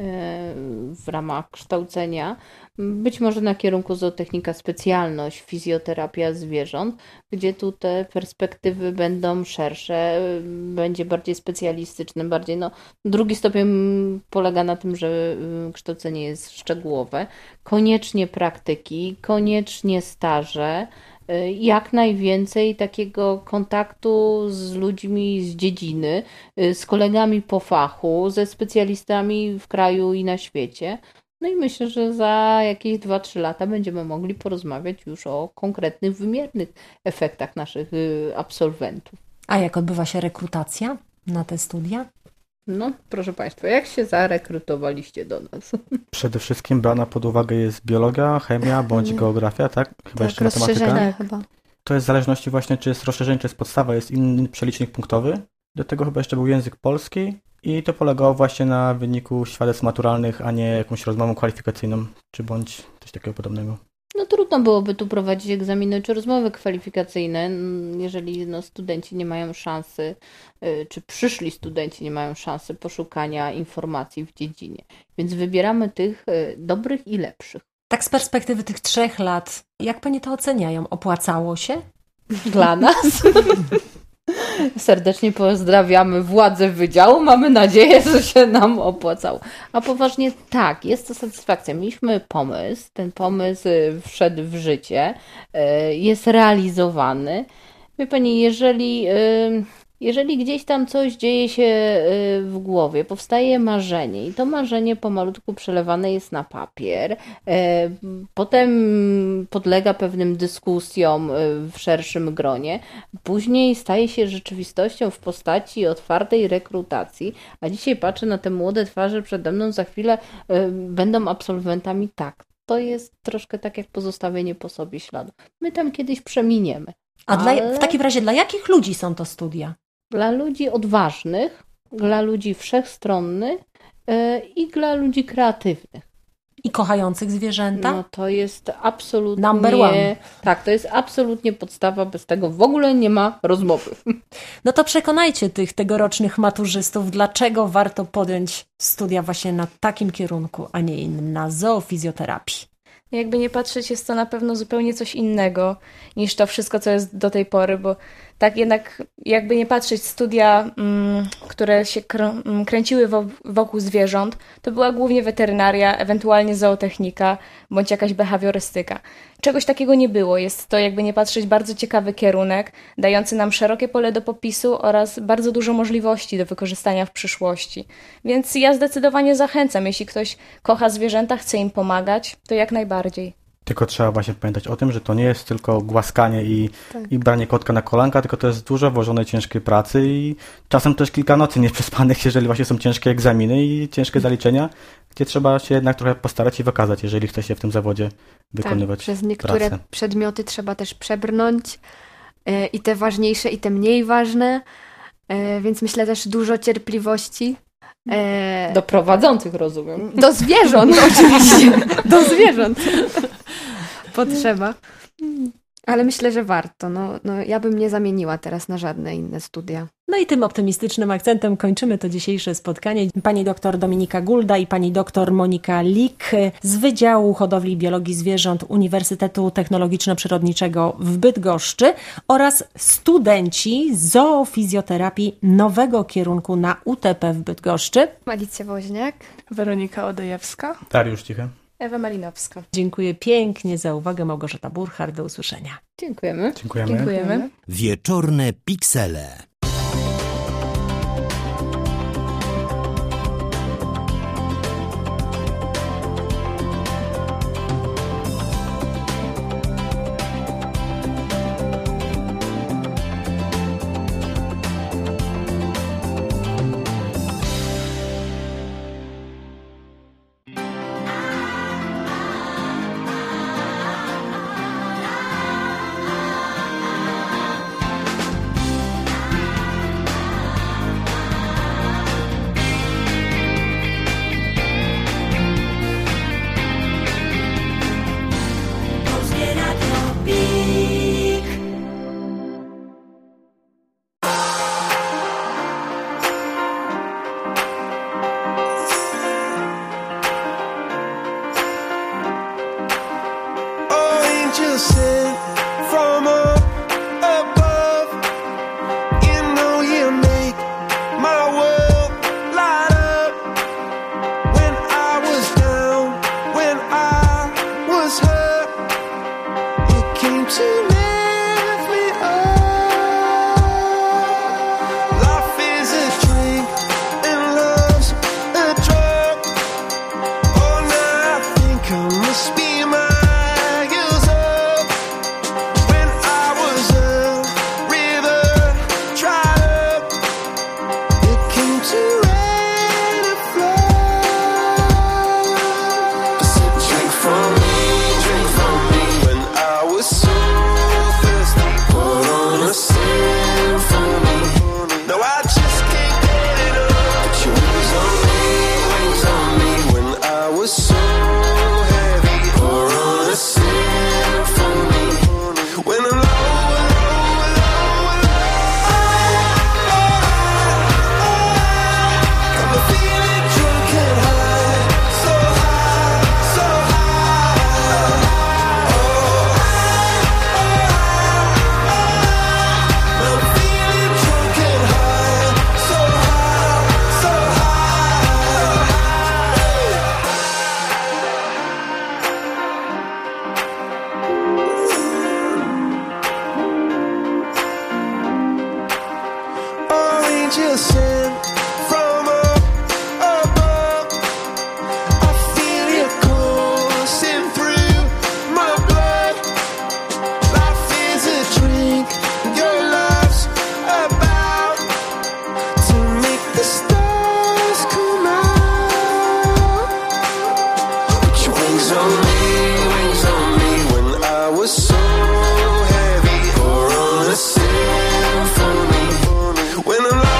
F: w ramach kształcenia. Być może na kierunku zootechnika specjalność, fizjoterapia zwierząt, gdzie tu te perspektywy będą szersze, będzie bardziej specjalistyczne, bardziej drugi stopień polega na tym, że kształcenie jest szczegółowe. Koniecznie praktyki, koniecznie staże, jak najwięcej takiego kontaktu z ludźmi z dziedziny, z kolegami po fachu, ze specjalistami w kraju i na świecie. No i myślę, że za jakieś 2-3 lata będziemy mogli porozmawiać już o konkretnych, wymiernych efektach naszych absolwentów.
B: A jak odbywa się rekrutacja na te studia?
F: No, proszę Państwa, jak się zarekrutowaliście do nas?
E: Przede wszystkim brana pod uwagę jest biologia, chemia bądź geografia, tak? Chyba jeszcze matematyka.
H: Rozszerzenie chyba.
E: To jest w zależności właśnie, czy jest rozszerzenie, czy jest podstawa, jest inny przelicznik punktowy. Do tego chyba jeszcze był język polski i to polegało właśnie na wyniku świadectw maturalnych, a nie jakąś rozmową kwalifikacyjną, czy bądź coś takiego podobnego.
F: No trudno byłoby tu prowadzić egzaminy czy rozmowy kwalifikacyjne, jeżeli studenci nie mają szansy, czy przyszli studenci nie mają szansy poszukania informacji w dziedzinie. Więc wybieramy tych dobrych i lepszych.
B: Tak z perspektywy tych 3 lat, jak Panie to oceniają? Opłacało się?
F: Dla nas. Serdecznie pozdrawiamy władze wydziału. Mamy nadzieję, że się nam opłacało. A poważnie tak, jest to satysfakcja. Mieliśmy pomysł, ten pomysł wszedł w życie, jest realizowany. Wie Pani, jeżeli gdzieś tam coś dzieje się w głowie, powstaje marzenie i to marzenie pomalutku przelewane jest na papier, potem podlega pewnym dyskusjom w szerszym gronie, później staje się rzeczywistością w postaci otwartej rekrutacji, a dzisiaj patrzę na te młode twarze przede mną, za chwilę będą absolwentami, tak. To jest troszkę tak jak pozostawienie po sobie śladu. My tam kiedyś przeminiemy.
B: A w takim razie dla jakich ludzi są to studia?
F: Dla ludzi odważnych, dla ludzi wszechstronnych i dla ludzi kreatywnych.
B: I kochających zwierzęta?
F: No to jest absolutnie...
B: Number one.
F: Tak, to jest absolutnie podstawa, bez tego w ogóle nie ma rozmowy.
B: No to przekonajcie tych tegorocznych maturzystów, dlaczego warto podjąć studia właśnie na takim kierunku, a nie innym, na zoofizjoterapii.
C: Jakby nie patrzeć, jest to na pewno zupełnie coś innego niż to wszystko, co jest do tej pory, bo tak jednak jakby nie patrzeć, studia, które się kręciły wokół zwierząt, to była głównie weterynaria, ewentualnie zootechnika bądź jakaś behawiorystyka. Czegoś takiego nie było. Jest to jakby nie patrzeć bardzo ciekawy kierunek, dający nam szerokie pole do popisu oraz bardzo dużo możliwości do wykorzystania w przyszłości. Więc ja zdecydowanie zachęcam, jeśli ktoś kocha zwierzęta, chce im pomagać, to jak najbardziej.
E: Tylko trzeba właśnie pamiętać o tym, że to nie jest tylko głaskanie i branie kotka na kolanka, tylko to jest dużo włożonej ciężkiej pracy i czasem też kilka nocy nieprzespanych, jeżeli właśnie są ciężkie egzaminy i ciężkie zaliczenia, gdzie trzeba się jednak trochę postarać i wykazać, jeżeli chce się w tym zawodzie wykonywać
H: Przez niektóre
E: pracę.
H: przedmioty trzeba też przebrnąć i te ważniejsze, i te mniej ważne, więc myślę też dużo cierpliwości.
F: Do prowadzących, rozumiem.
H: Do zwierząt oczywiście. Do zwierząt. Potrzeba. Ale myślę, że warto. No, ja bym nie zamieniła teraz na żadne inne studia.
B: No i tym optymistycznym akcentem kończymy to dzisiejsze spotkanie. Pani doktor Dominika Gulda i pani doktor Monika Lik z Wydziału Hodowli i Biologii Zwierząt Uniwersytetu Technologiczno-Przyrodniczego w Bydgoszczy oraz studenci zoofizjoterapii nowego kierunku na UTP w Bydgoszczy.
H: Alicja Woźniak.
D: Weronika Odejewska.
E: Dariusz Cichy.
C: Ewa Malinowska.
B: Dziękuję pięknie za uwagę. Małgorzata Burchard. Do usłyszenia.
F: Dziękujemy.
C: Dziękujemy.
A: Wieczorne piksele.
I: to rain or flood. I said, drink from me, drink from me. When I was so thirsty, put on a symphony. No, I just can't get it up. Put your wings on me, wings on me. When I was so heavy, pour on a symphony. When I'm low, got me feeling drunk and high, so high, so high. I'm feeling drunk and high, so high, so high. Angels sent from up above. I feel it coursing through my blood. Life is a drink, your love's about to make the stars come out. Put your wings on me, wings on me. When I was so heavy, pour on a symphony. When I'm low,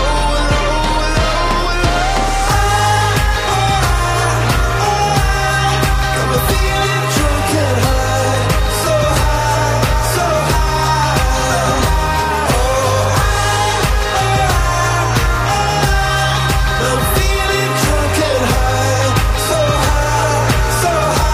I: got me feeling drunk and high, so high, so high. I'm feeling drunk and high, so high, so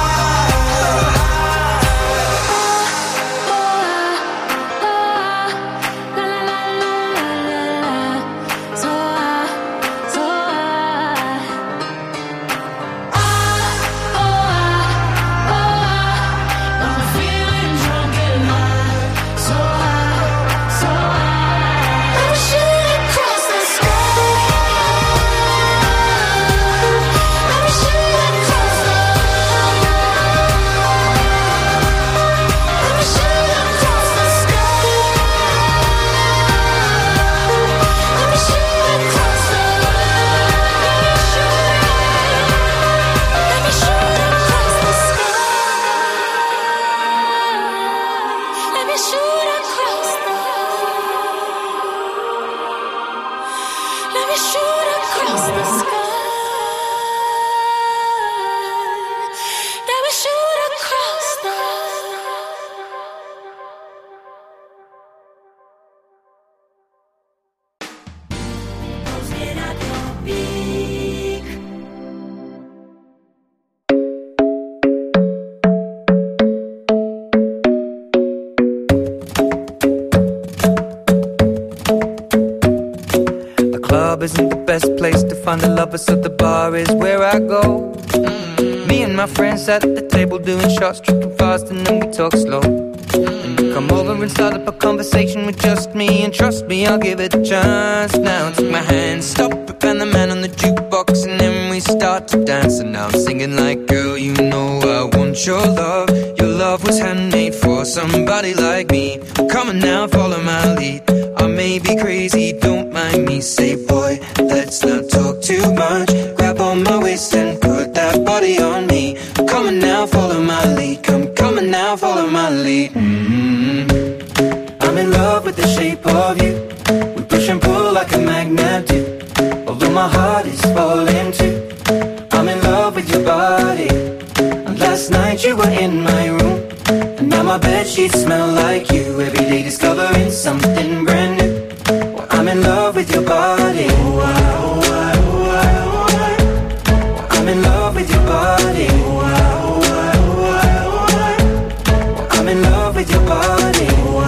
J: club isn't the best place to find the lovers, so the bar is where I go. Me and my friends sat at the table doing shots, tripping fast, and then we talk slow. And you come over and start up a conversation with just me, and trust me, I'll give it a chance. Now take my hand, stop it, and the man on the jukebox, and then we start to dance. And now I'm singing like, girl, you know I want your love. Your love was handmade for somebody like me. Come on now, follow my lead. I may be crazy, don't mind me. Say, boy, let's not talk too much. Grab on my waist and put that body on me. Come on now, follow my lead. Come on now, follow my lead. I'm in love with the shape of you. We push and pull like a magnet do. Although my heart is falling too. I'm in love with your body. And last night you were in my room, and now my bedsheets smell like you. Every day discovering something brand new. Well, I'm in love with your body. I'm in love with your body. I'm in love with your body.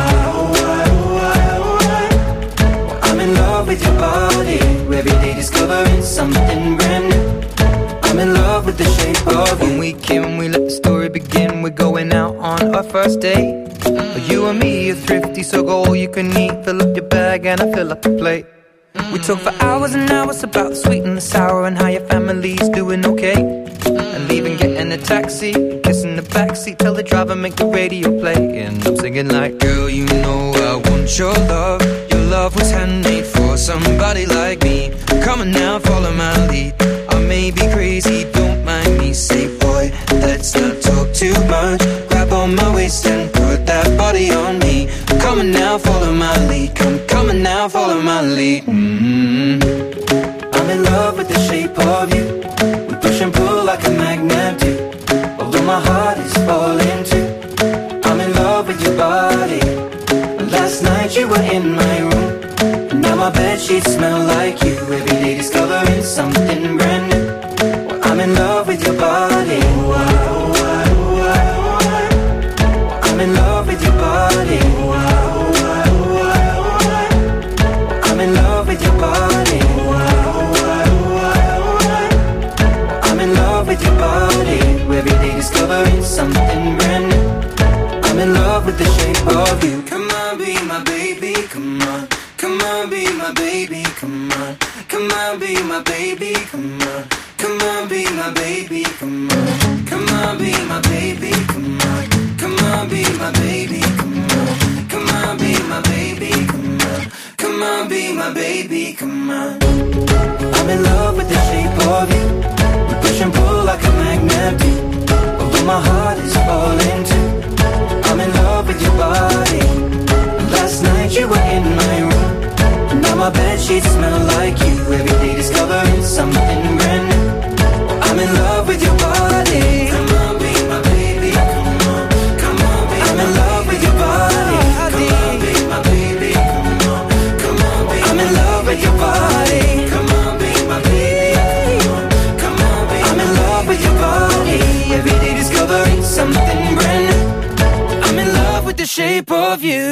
J: I'm in love with your body. Every day discovering something brand new. I'm in love with the shape of you. When we came, we let the story begin. We're going out on our first date. You and me are thrifty, so go all you can eat. Fill up your bag and I fill up the plate. We talk for hours and hours about the sweet and the sour, and how your family's doing okay. And leaving, getting a taxi, kissing the backseat, tell the driver make the radio play. And I'm singing like, girl, you know I want your love. Your love was handmade for somebody like me. Come on now, follow my lead. I may be crazy, don't mind me. Say boy, let's not talk too much. Grab on my waist and put that body on me. Come on now, follow my lead. Come on now, follow my lead. I'm in love with the shape of you. We push and pull like a magnet do. Although my heart is falling too. I'm in love with your body. Last night you were in my room. Now my bedsheets smell like you. Every day discovering something brand new. Well, I'm in love with your body. I'm in love with your body. I'm in love with your body. I'm in love with your body. Every day discovering something brand new. I'm in love with the shape of you. Come on, be my baby, come on. Come on, be my baby, come on. Come on, be my baby, come on. Come on, be my baby, come on. Come on, be my baby, come on. Come on, be my baby, come on. Come on, be my baby, come on. Come on, be my baby, come on. I'm in love with the shape of you. We push and pull like a magnet do. Although my heart is falling too. I'm in love with your body. Last night you were in my room. Now my bedsheets smell like you. Every day discovering something brand new. I'm in love with your body. Come on, be my baby. Come on, come on, be I'm in love with your body. Come on, be my baby. Come on, come on, be I'm in love with your body. Come on, be my baby. Come on, be I'm in love with your body. Every day discovering something brand new. I'm in love with the shape of you.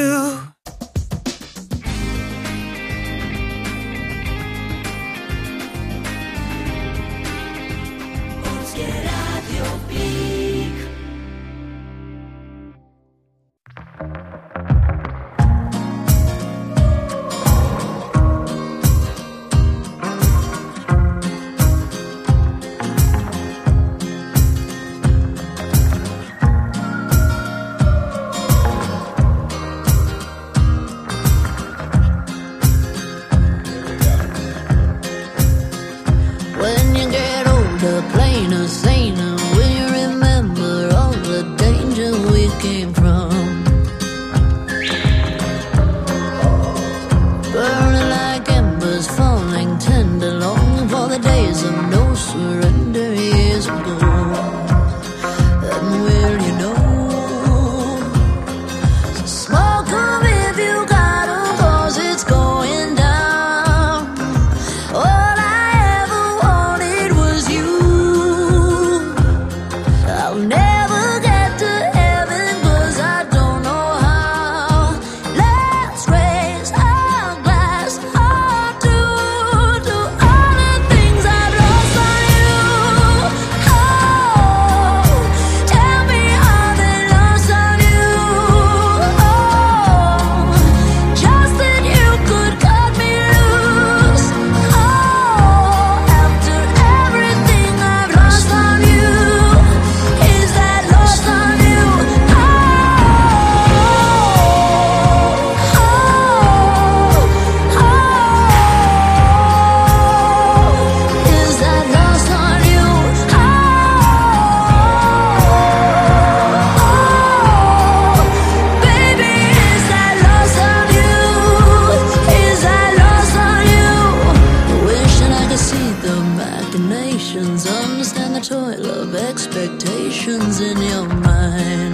K: expectations in your mind.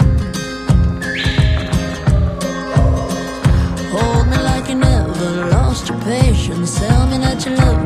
K: Hold me like you never lost your patience. Tell me that you love me